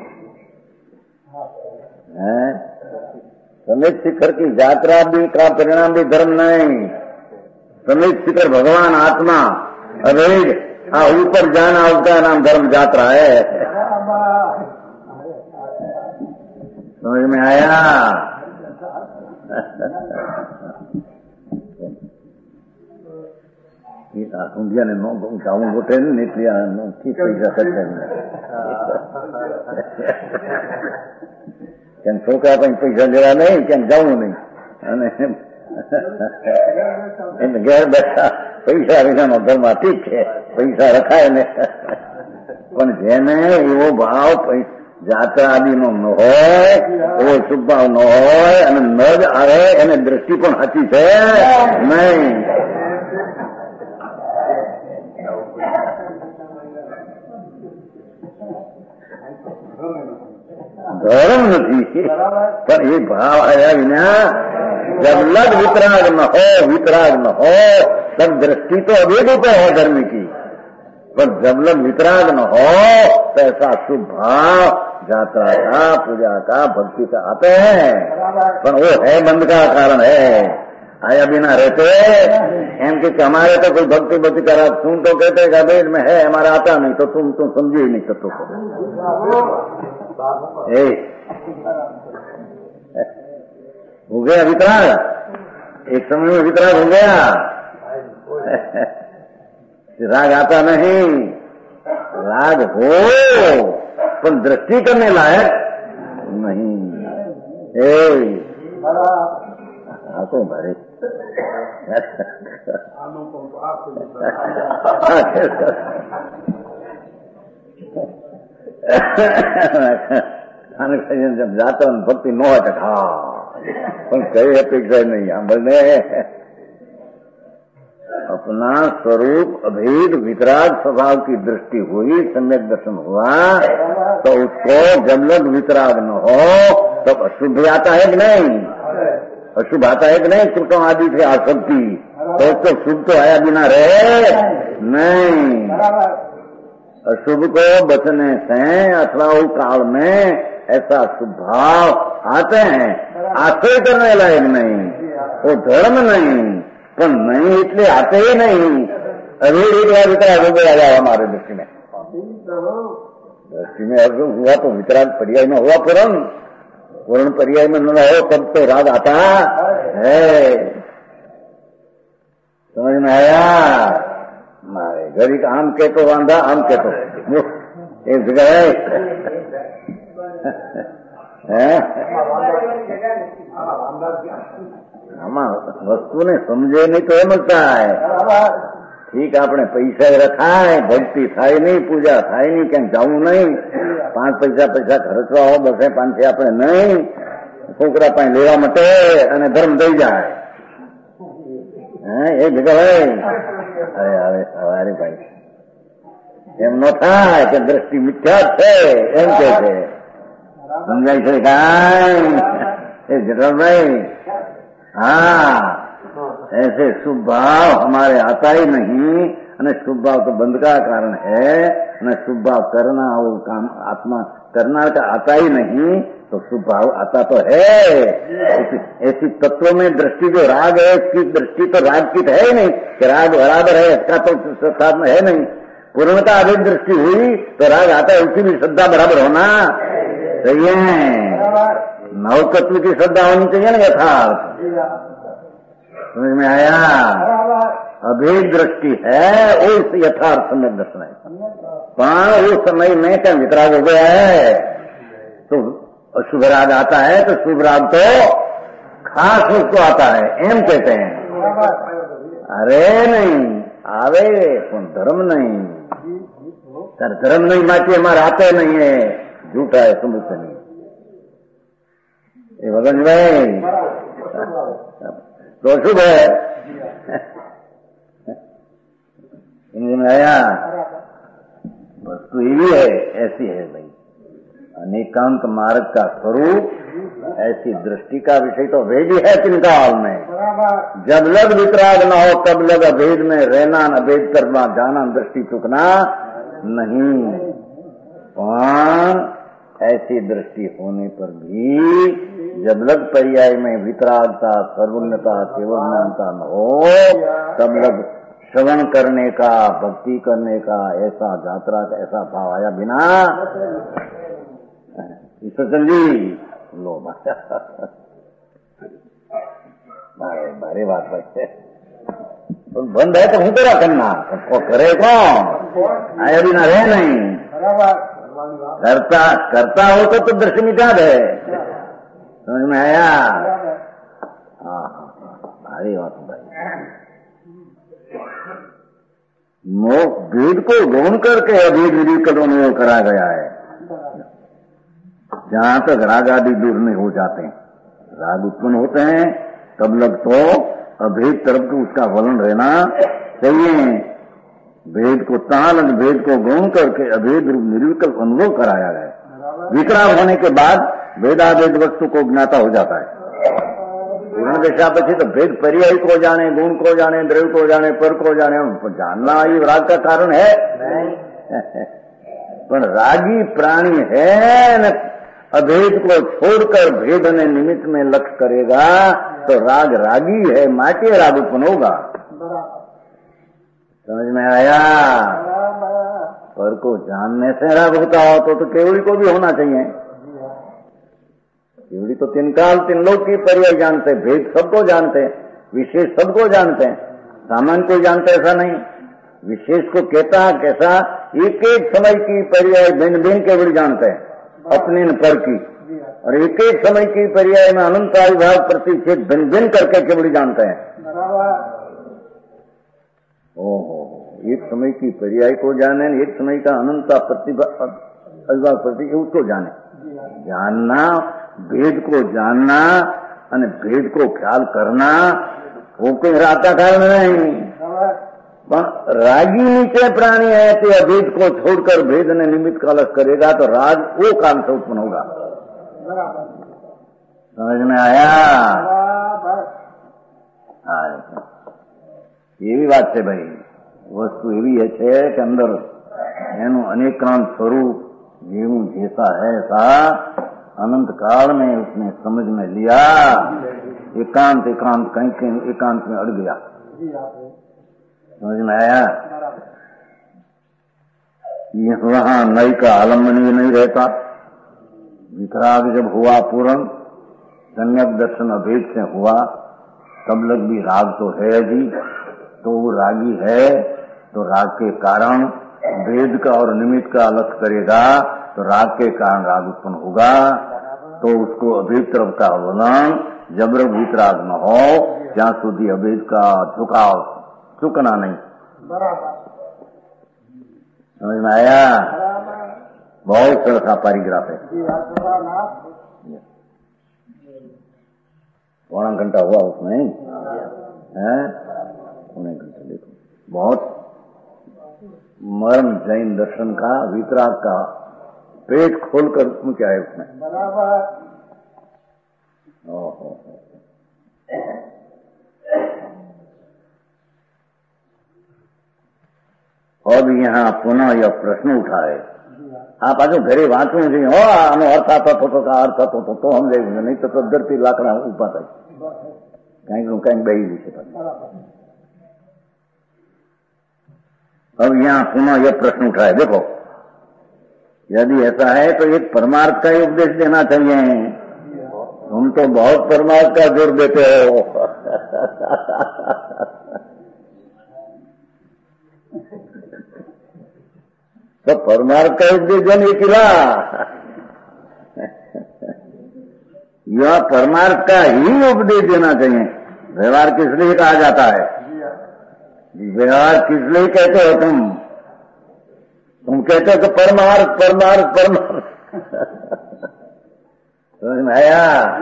[SPEAKER 2] है। समेत शिखर की यात्रा भी का परिणाम भी धर्म नहीं। समेत शिखर भगवान आत्मा अभेद, हाँ ऊपर जाना उसका नाम धर्म यात्रा है। समझ में आया? ઊંધિયા ને નો ગાવું ગોઠે ને એટલે ઠીક પૈસા ખર્ચે ક્યાંક છોકરા પણ પૈસા લેવા નહીં, ક્યાંક જવું નહીં, અને એને ઘેર બેઠા પૈસા વિનાનો ઘરમાં ઠીક છે, પૈસા રખાય ને, પણ જેને એવો ભાવ જાત્રા આદિનો ન હોય, એવો શુભ ભાવ ન હોય અને ન જ આવે, એને દ્રષ્ટિ પણ સાચી છે નહીં. धर्म नहीं, पर ये भाव आया बिना जब लग वितराग न हो, वितराग न हो तब दृष्टि तो अभेद पर है धर्म की, पर जब लग वितराग न हो तो ऐसा शुभ भाव यात्रा का, पूजा का, भक्ति का आते हैं, पर वो है बंद का कारण है। आया बिना रहते एम के हमारे तो कोई भक्ति भक्ति करा, तुम तो कहते अभेद में है, हमारा आता नहीं, तो तुम तुम समझे ही नहीं सकते। हो गया वितराग, एक समय में वितराग हो गया, राग आता नहीं। राग हो पर दृष्टि करने लायक नहीं। आंखों भरे जब जाता हूँ भक्ति नो अटक, हाँ पर कई अपेक्षा नहीं हमने अपना स्वरूप अभेद वितराग स्वभाव की दृष्टि हुई, सम्यक दर्शन हुआ, तो उसको जब लग वितराग न हो तब अशुभ आता है कि नहीं? अशुभ आता है कि नहीं? कृतों आदि से आसक्ति, तो उसको शुभ तो आया बिना रहे नहीं। अशुभ को बचने से अथवा काल में ऐसा शुभ भाव आते हैं, आश्रय करने लायक नहीं, वो धर्म नहीं, पर नहीं इसलिए आते ही नहीं। अभी एक बार वितराग हो गया जाए हमारे दृष्टि में, दृष्टि में अशुभ हुआ तो वितराग पर्याय में हुआ, पूर्ण पूर्ण पर्याय में न हो तब तो राग आता है। समझ में आया? मारे घड़ी का आम के तो वांधा, आम के तो एक जगह है આમાં વસ્તુને સમજે નહીં તો એમ જ થાય, ઠીક આપણે પૈસા રખાય, ભક્તિ થાય નહીં, પૂજા થાય નહીં, ક્યાંક જવું નહીં, પાંચ પૈસા પૈસા ખર્ચવા હો, બસે પાંચે આપણે નહીં, છોકરા પાસે લેવા માટે અને ધર્મ થઈ જાય. હે એ ભેગા ભાઈ અરે હવે સવારે ભાઈ એમ ન થાય કે દ્રષ્ટિ મિથ્યા છે એમ કે છે. સમજાય છે કાંઈ એ જટરભાઈ? हाँ, ऐसे शुभ भाव हमारे आता ही नहीं, અને शुभ भाव तो बंध का कारण है, અને शुभ भाव करना वो काम आत्मा करना का आता ही नहीं, तो शुभ भाव आता तो है. ऐसी, ऐसी तत्वों में दृष्टि जो राग है, इसकी दृष्टि तो राग की है ही नहीं कि राग बराबर है, इसका तो साथ में है नहीं. पूर्णता अधिक दृष्टि हुई तो राग आता है, उसकी भी श्रद्धा बराबर होना चाहिए. नवतत्व की श्रद्धा होनी चाहिए ना यथार्थ. समझ में आया? अभेद दृष्टि है वो यथार्थ समय दर्शन है. पण उस समय में क्या वितराग हो गया है तो शुभ राग आता है, तो शुभ राग तो खास उसको आता है एम कहते हैं. अरे नहीं आवे पण धर्म नहीं, धर्म नहीं माटी हमारे आते नहीं है, झूठा है, समझते नहीं. ये भगवान भाई तो शुभ है. समझ में आया? वस्तु यही है, ऐसी है भाई. अनेकांत मार्ग का स्वरूप ऐसी दृष्टि का विषय तो भेद ही है तिनकाल में. जब लग वितराग न हो तब लग अभेद में रहना, न भेद करना, जाना, दृष्टि चुकना नहीं. ऐसी दृष्टि होने पर भी जब लग पर्याय में वितरागता, सर्वज्ञता, केवलज्ञानता न हो, तब लग श्रवण करने का, भक्ति करने का ऐसा यात्रा का ऐसा भाव आया बिना. ईश्वर जी लो भारे भारे बात भाई. तो बंद है तो हूँ तेरा करना, तो करे कौन? आया बिना रहे नहीं. करता करता हो तो, तो दृश्य मिटा दे. समझ में आया? हाँ भारी बात भाई. मोह भेद को गौण करके अभेद निरीक्षण में करा गया है. जहां तक राग आदि दूर नहीं हो जाते हैं, राग उत्पन्न होते हैं तब लग तो अभेद तरफ को उसका वलन रहना चाहिए. भेद को ताल भेद को गौण करके अभेद रूप निर्विकल्प अनुभव कराया गया. विकराम होने के बाद भेदाभेद वस्तु को ज्ञाता हो जाता है. पूर्ण दशा પછી तो भेद पर्याय को जाने, गुण को जाने, द्रव्य को जाने, पर को जाने, जानना ये राग का कारण है. पर रागी प्राणी है न, अभेद को छोड़कर भेद ने निमित्त में लक्ष्य करेगा तो राग रागी है, माटे राग उत्पन्न होगा. समझ में आया? पर को जानने से राग होता हो तो, तो केवली को भी होना चाहिए. केवली तो तीन काल तीन लोग की पर्याय जानते, भेद सबको जानते, विशेष सबको जानते हैं, सामान्य को जानते ऐसा नहीं. विशेष को कहता कैसा, एक एक समय की पर्याय भिन्न भिन्न केवली जानते हैं, अपने न पर की. और एक एक समय की पर्याय में अनंत विभाग प्रतिच्छेद भिन्न भिन्न करके केवली जानते हैं. ओहो, एक समय की पर्याय को जाने, एक समय का अनंत प्रतिभा प्रति उसको जाने. जानना, भेद को जानना અને भेद को ख्याल करना वो कोई राता कारण नहीं. પણ रागी नीचे प्राणी है तो अभेद को छोड़कर भेद ने निमित्त का अलग करेगा तो राग वो काम से उत्पन्न होगा. समझ में आया? એવી વાત છે ભાઈ. વસ્તુ એવી છે કે અંદર એનું અનેકાંત સ્વરૂપ જેવું જેસા है ऐसा अनंत काल में उसने समझ में लिया. एकांत एकांत कहीं कहीं एकांत में अड़ गया. समझ में आया? वहां नई का आलम्बन भी नहीं रहता. वितराग जब हुआ पूर्ण, सम्यक दर्शन अभेद से हुआ, तब लग भी राग तो है अभी, तो वो रागी है तो राग के कारण भेद का और निमित्त का अलग करेगा तो राग के कारण राग उत्पन्न होगा. तो उसको अभेद तरफ का अवलंबन जब तक वितराग न हो, ज्યાં સુધી अभेद का झुकाव चुकना नहीं, समझ में आया? बहुत सरसा पैराग्राफ है। पौना घंटा हुआ उसमें है, पौने घंटा। देखो बहुत मर्म जैन दर्शन का, वितराग का पेट खोलकर पूछा है उसमें। ओहो, अब यहाँ पुनः यह प्रश्न उठाए, आप आज घरे वाँचू जी, हो आनो अर्थ आता तो तो का अर्थ હતો તો સમજાય, નહીં તો ધરતી લાકડા ઉભા થાય, કઈક નું કઈક બેહી જશે। अब यहाँ पुनः यह प्रश्न उठाए, देखो यदि ऐसा है तो एक परमार्थ का ही उपदेश देना चाहिए। तुम तो बहुत परमार्थ का जोर देते हो। तो परमार्थ का उपदेश देने के लिए यह परमार्थ का ही उपदेश देना चाहिए। व्यवहार किस लिए कहा जाता है? व्यवहार किस लिए कहते हो तुम? तुम कहते हो कि परमार्थ परमार्थ परमार्थ। समझ में आया?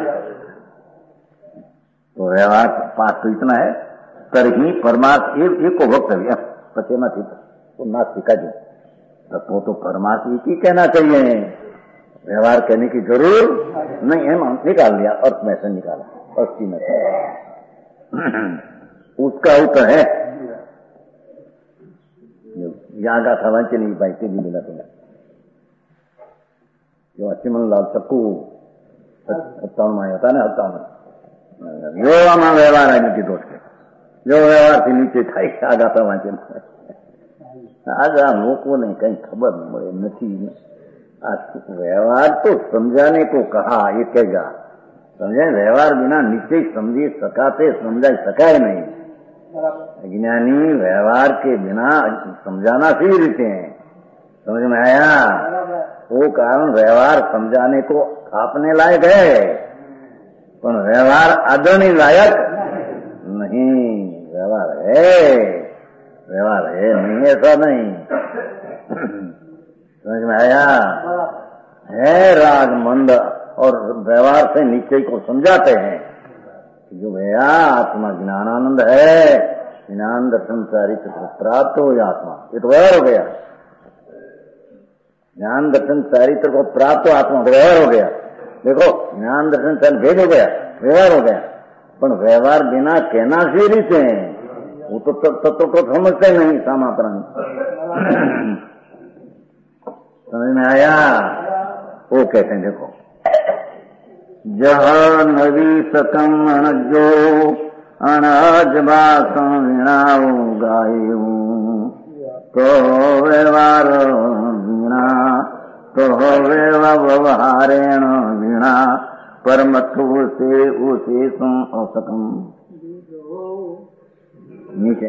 [SPEAKER 2] तो व्यवहार पास तो इतना है, तरही परमार्थ एक एक को वक्तव्य पचेना थी तो ना सीखा जी, तो तो परमार्थ एक ही कहना चाहिए, व्यवहार कहने की जरूर नहीं है। निकाल लिया, अर्थ में से निकाला, अस्थि में से उसका उत्तर है यागा था वंचे नहीं भाई तेजी मिला तुम्हें जो अचिमन लाल सबको सत्तावन में होता है ना, सत्तावन जो आमा व्यवहार है नीति दोष के, जो व्यवहार से नीचे था आगा था वंचे आज आ लोगों ने कहीं खबर મળે નથી। आ व्यवहार तो समझाने को कहा, ये कहेगा समझे, व्यवहार बिना निश्चय समझी सकाते समझाई सकाए नहीं। अज्ञानी व्यवहार के बिना समझाना सीख लेते हैं। समझ में आया? वो कारण व्यवहार समझाने को आपने लायक है, पर व्यवहार आदरणी लायक नहीं। व्यवहार है, व्यवहार है नहीं, ऐसा नहीं। समझ में आया? है राग मंद और व्यवहार से निश्चय को समझाते हैं। जो भैया आत्मा ज्ञानानंद है, ज्ञान दर्शन चारित्र को प्राप्त हो या आत्मा, ये तो व्यवहार हो गया। ज्ञान दर्शन चारित्र को प्राप्त हो आत्मा, व्यवहार हो गया। देखो ज्ञान दर्शन चारित्र भेद हो गया, व्यवहार हो गया। पर व्यवहार बिना कहना सी रीते हैं, वो तो तत्व को समझते नहीं सामात्र। समझ में आया? वो कहते हैं देखो, जह नवी सकम अनजो अनाज बासम वीणाऊ गायू, तो व्यवहार वीणा तो व्यवहारेण वीणा परमत्व से उसे तुम असकम। नीचे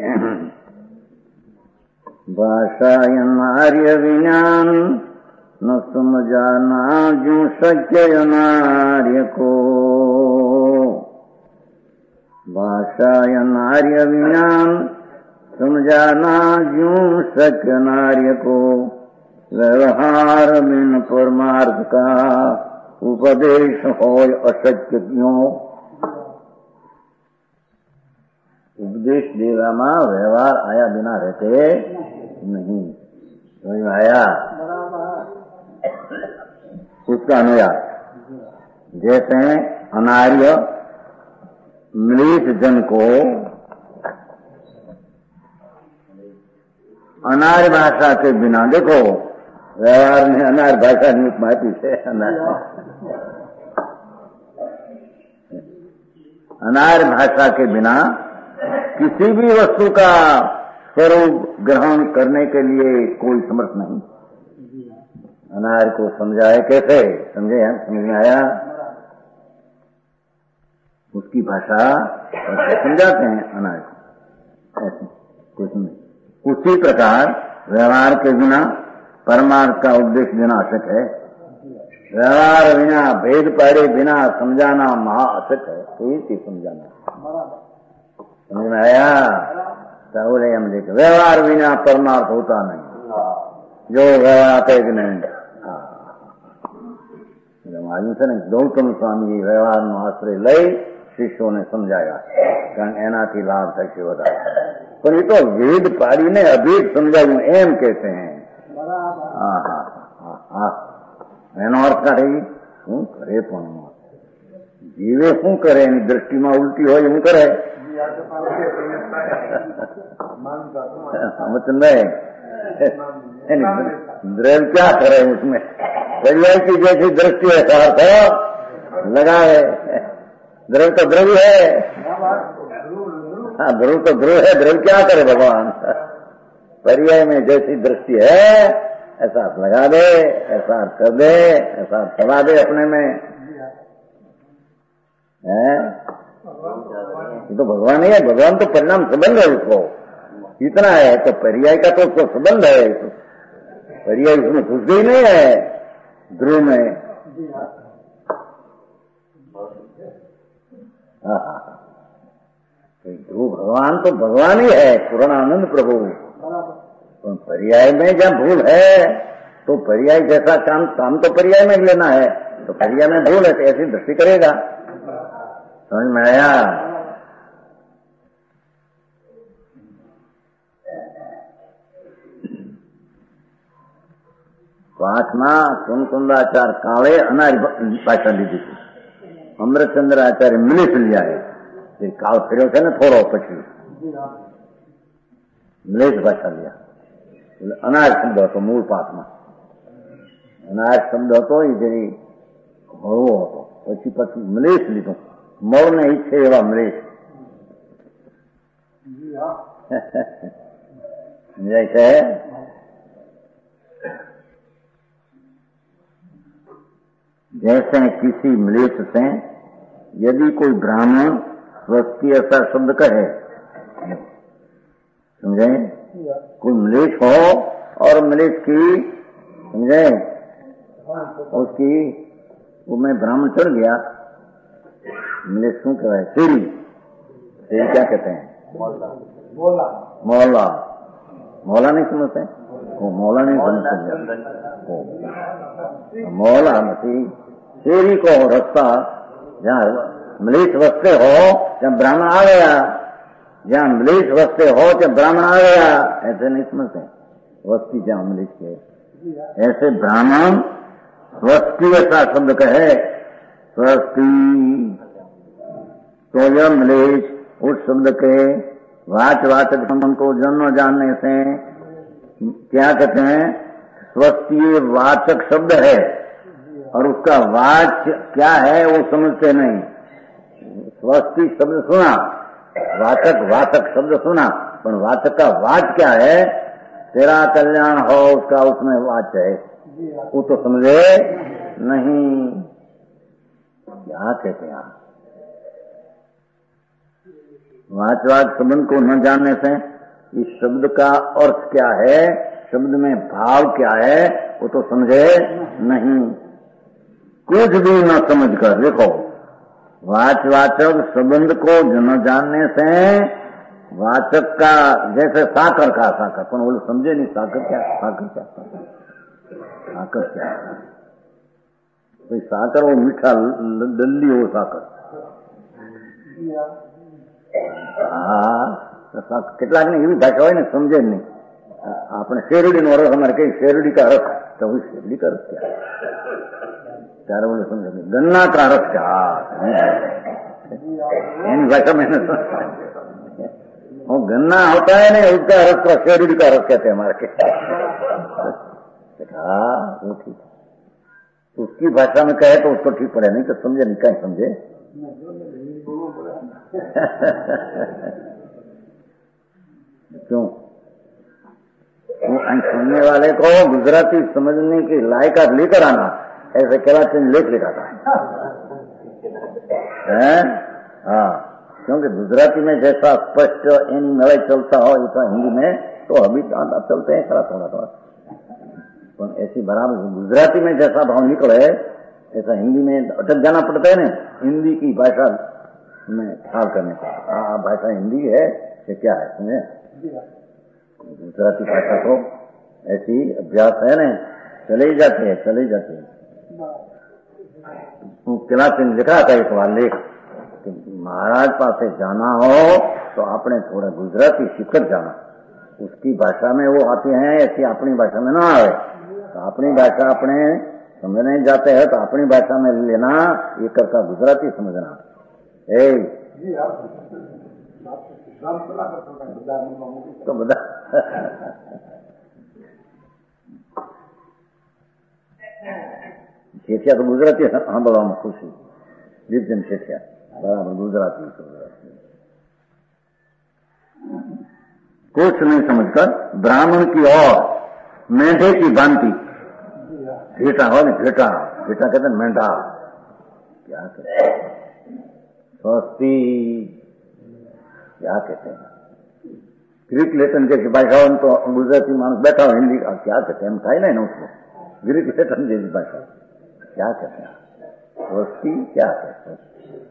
[SPEAKER 2] भाषायन आर्य विज्ञान न समझाना जो सत्य नार्य को, भाषायन आर्य विज्ञान समझाना जो सत्य नार्य को, व्यवहार बिन परमार्थ का उपदेश हो अशक्य क्यों। उपदेश देवामा व्यवहार आया बिना रहते नहीं। समझ में आया? उसका अनुयाय जैसे अनार्य मृत जन को अनार्य भाषा के बिना, देखो व्यवहार में अनार्य भाषा नहीं माती से अनार्य भाषा के बिना किसी भी वस्तु का स्वरूप ग्रहण करने के लिए कोई समर्थ नहीं। अनार्य को समझाए कैसे? समझे? समझ में आया? उसकी भाषा समझाते हैं अनार्य को, ऐसे कुछ नहीं। उसी प्रकार व्यवहार के बिना परमार्थ का उपदेश देना आवश्यक है। व्यवहार बिना, भेद पाड़े बिना समझाना महा आवश्यक है। कोई चीज समझाना, समझ में आया? तो बोले हम देखे व्यवहार बिना परमार्थ होता नहीं, जो व्यवहार आते कि नहीं। आज છે ને ગૌતમ સ્વામી વ્યવહારનો આશ્રય લઈ શિષ્યોને સમજાયા, કારણ એનાથી લાભ થશે વધારે. પણ એ તો વેદ પાડીને અભેદ સમજાવ્યું એમ કે છે. હા હા હા હા એનો અર્થ કાઢે શું કરે, પણ જીવે શું કરે એની દ્રષ્ટિમાં ઉલટી હોય શું કરે समझ द्रव क्या करे उसमें, परिवार की जैसी दृष्टि है अर्थ लगाए. द्रव तो द्रव है, हाँ ध्रुव तो ध्रुव है, ध्रुव क्या करे भगवान. पर्याय में जैसी दृष्टि है ऐसा अर्थ लगा दे, ऐसा अर्थ कर दे, ऐसा अर्थ चला दे अपने में है. ये तो भगवान ही है, भगवान तो परिणाम संबंध है उसको, इतना है. तो पर्याय का तो उसको संबंध है, पर्याय उसमें घुस गई नहीं है ध्रुव में. ध्रुव भगवान तो भगवान ही है, पूर्णानंद प्रभु. पर्याय में जब भूल है तो पर्याय जैसा काम काम तो पर्याय में लेना है, तो पर्याय में भूल है तो ऐसी दृष्टि करेगा. समझ में आया. પાઠમાં સોમકુંડાચાર્ય કાળે અનારી ભાષા લીધી હતી, અમૃતચંદ્ર આચાર્ય મિલિશ લઈ આવે. એ કાળ ફેર્યો છે ને થોડો પછી મિલિશ ભાષા લ્યા. એટલે અનાજ શબ્દ હતો મૂળ પાઠમાં. અનાજ શબ્દ હતો એ જે હળવો હતો, પછી પછી મિલિશ લીધો. મળને ઈચ્છે એવા મિલિશ સમજાય છે. जैसे किसी म्लेच्छ से यदि कोई ब्राह्मण स्वस्ति ऐसा शब्द कहे, समझे, कोई म्लेच्छ हो और म्लेच्छ की समझे उसकी वो में ब्राह्मण चढ़ गया. म्लेच्छ शू कहवाय, सीरी. सीरी क्या कहते हैं? मोला. मोला मोला नहीं समझते, वो मोला नहीं समझते. मोला मसी शेरी को रास्ता जहाँ मलेच्छ वस्ते हो जहाँ ब्राह्मण आ गया, जहाँ मलेच्छ वस्ते हो जहाँ ब्राह्मण आ गया, ऐसे नहीं समझते. वस्ती जहाँ मलेच्छ के, ऐसे ब्राह्मण स्वस्ति ऐसा शब्द कहे, स्वस्ति तो यह मलेच्छ उस शब्द के वाचवाचक संबंध को जन्म जानने से क्या कहते हैं, स्वस्ति वाचक शब्द है और उसका वाच्य क्या है वो समझते नहीं. स्वस्ति शब्द सुना, वाचक वाचक शब्द सुना, पर वाचक का वाच्य क्या है, तेरा कल्याण हो उसका उसमें वाच्य है, वो तो समझे नहीं. क्या कहते हैं वाचवाच संबंध को न जानने से इस शब्द का अर्थ क्या है, शब्द में भाव क्या है वो तो समझे नहीं. कुछ भी न समझ कर देखो, वाचवाचक संबंध को न जानने से वाचक का जैसे साकर का साकर, पर वो समझे नहीं साकर क्या, साकर क्या, साकर क्या. भाई साकर वो मीठा दल्ली हो साकर. હા કેટલાક ને એવી ભાષા હોય ને સમજે જ નહીં. આપણે શેરડી નો રસ અમારે કઈ શેરડી કા રસ, તો શેરડી કા રસ क्या, ત્યારે બોલે સમજે નહીં. गन्ना का रस क्या, એની ભાષા में वो गन्ना होता है ना उसका रस को शेरडी का रस कहते हैं हमारे के. हाँ वो ठीक है, उसकी भाषा में कहे तो उसको ठीक पड़े, नहीं तो समझे नहीं, कहीं समझे. क्यों सुनने वाले को गुजराती समझने की लायकात लेकर आना, ऐसे कहलाते लेख लिखाता है. हाँ, क्योंकि गुजराती में जैसा स्पष्ट इन मेले चलता हो ऐसा हिंदी में तो अभी चलते हैं थोड़ा थोड़ा थोड़ा, पर ऐसी बराबर गुजराती में जैसा भाव निकले ऐसा हिंदी में अटक जाना पड़ता है ना. हिंदी की भाषा में ख्याल करने का, हाँ भाषा हिंदी है ऐसे क्या है समझे? गुजराती भाषा तो ऐसी अभ्यास है ना, चले ही जाते हैं चले ही जाते हैं। किलासी ने लिखा था एक बार लेख कि महाराज पासे जाना हो तो आपने थोड़ा गुजराती सीखकर जाना, उसकी भाषा में वो आते हैं ऐसी अपनी भाषा में ना आए। तो अपनी भाषा अपने समझने जाते हैं तो अपनी भाषा में लेना, ये करता गुजराती समझना। ए तो बता શેઠિયા તો ગુજરાતી સાંભળવામાં ખુશી, વિજન શેઠિયા બરાબર ગુજરાતી ગુજરાતી कुछ नहीं समझकर ब्राह्मण की और मेंढे की भांति भेटा हो ना, भेटा भेटा कहते हैं मेंढा, क्या कहते हैं स्वस्ति, क्या कहते हैं ग्रीक लेटन जैसी भाषा हो तो गुजराती मानस बैठा हो हिंदी क्या कहते हैं, हम खाई ना उसको ग्रीक लेटन जैसी भाषा क्या कहते हैं स्वस्ति, क्या कहते हैं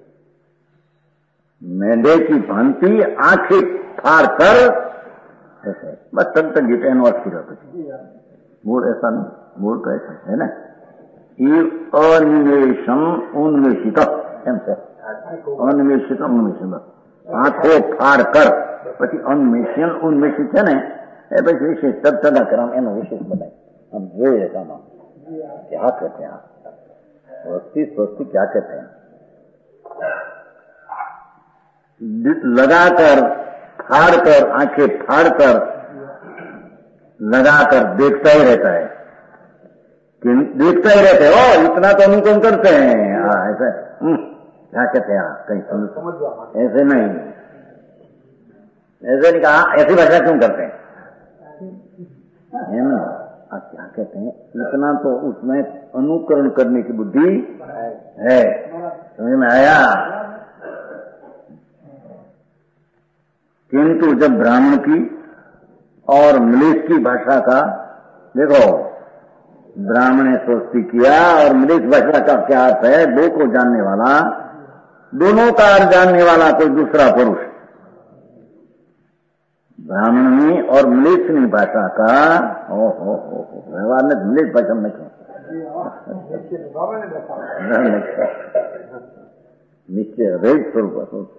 [SPEAKER 2] मेंढे की भांति आंखें फाड़ कर ऐसे बस तक तक गीता अनुवाद की रहती है। मूल ऐसा नहीं, मूल तो ऐसा है ना, ये अनिमेषम उन्मेषित एम से अनिमेषित उन्मेषित आंखों फाड़ कर પછી અન્મેષણ ઉન્મેષિત છે ને એ પછી વિશેષ તત્સદા ક્રમ એનો વિશેષ બનાય हम જોઈ લેતા માં क्या कहते हैं स्वस्ति स्वस्ति क्या कहते हैं लगाकर फाड़कर आंखें फाड़कर लगाकर देखता ही रहता है, देखता ही रहते हो इतना तो अनुकरण करते हैं ऐसे क्या कहते हैं कहीं समझ ऐसे नहीं, ऐसे नहीं कहा ऐसी भाषा क्यों करते हैं है ना, आप क्या कहते हैं इतना तो उसमें अनुकरण करने की बुद्धि है, समझ में आया। किंतु जब ब्राह्मण की और मलेच्छ की भाषा का देखो, ब्राह्मण ने स्वस्ति किया और मलेच्छ भाषा का क्या अर्थ है, दो को जानने वाला, दोनों का अर्थ जानने वाला कोई दूसरा पुरुष ब्राह्मणी और मलेच्छनी भाषा का ओ हो हो व्यवहार ने मलेच्छ भाषा में क्यों निश्चय रेज स्वरूप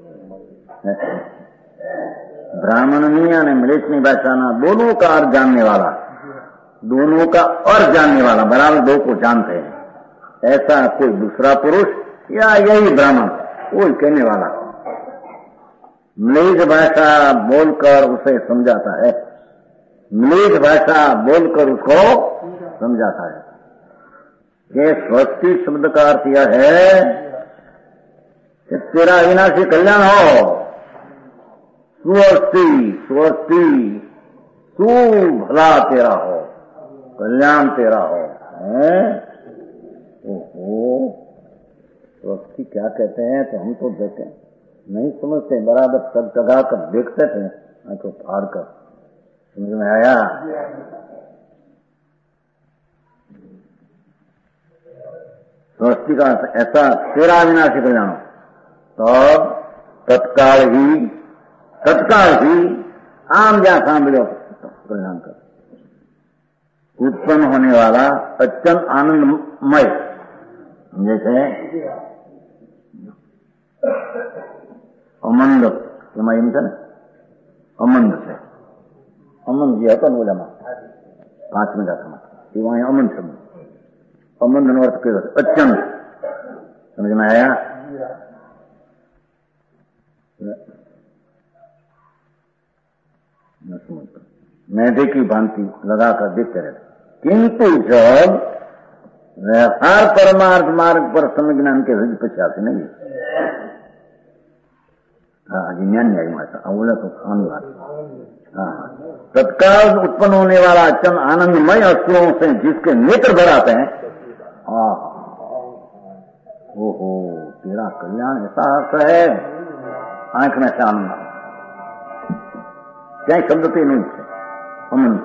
[SPEAKER 2] ब्राह्मणी और मलेच्छनी भाषा ना दोनों का अर्थ जानने वाला, दोनों का अर्थ जानने वाला बराबर दो को जानते हैं, ऐसा कोई दूसरा पुरुष या यही ब्राह्मण कोई कहने वाला मलेच्छ भाषा बोलकर उसे समझाता है, मलेच्छ भाषा बोलकर उसको समझाता है। ये स्वस्ति शब्द का अर्थ यह है कि तेरा अविनाशी कल्याण हो, स्वस्ति स्वस्ति तू भला तेरा हो, कल्याण तेरा हो। ओहो स्वस्ति क्या कहते हैं तो हम तो देखें नहीं समझते, बराबर सब जगा कर देखते थे आंखों फाड़ कर, समझ में आया। स्वस्ति का ऐसा तेरा विनाशी कल्याण तो तत्काल ही तत्काल ही आम जहां सांभो कल्याण कर उत्पन्न होने वाला अत्यंत आनंदमय, जैसे અમંદ એમાં એમ છે ને અમંદ છે, અમંદ જે હતો ને ઓલામાં પાંચમી ગાથામાં એમાં અહીંયા અમંદ શબ્દ, અમંદનો અર્થ કયો છે અત્યંત, સમજ में आया। मेढे की भांति लगाकर देखते रहते, किंतु जब व्यवहार परमार्थ मार्ग पर समय ज्ञान के हृदय पर आते नहीं, हाँ ज्ञान न्याय माता अवला तो खानी बात, हाँ तत्काल उत्पन्न होने वाला अत्यंत आनंदमय अश्रुओं से जिसके नेत्र भर आते हैं, ओहो तेरा कल्याण ऐसा अर्थ है, आंख में से आनंद क्या शब्द पे नहीं है अनंत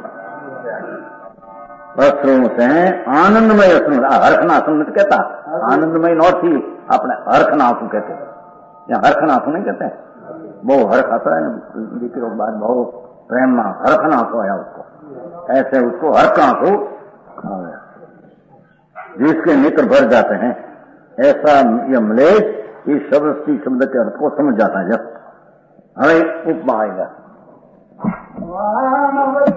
[SPEAKER 2] अश्रुओं से आनंदमय अश्रु, हर्षना आंसू नहीं कहता, आनंदमय नौथी अपने हर्षना आंसू कहते हैं, या हर्षना आंसू नहीं कहते हैं, બહુ હરખ आता है ना, દીકરો બાદ બહુ પ્રેમમાં હરખ ના तो आया उसको, ऐसे उसको हरका को जिसके नेत्र भर जाते हैं, ऐसा ये मलेश इस शब्द की शब्द के अर्थ को समझ जाता है। जब हमें उपमा आएगा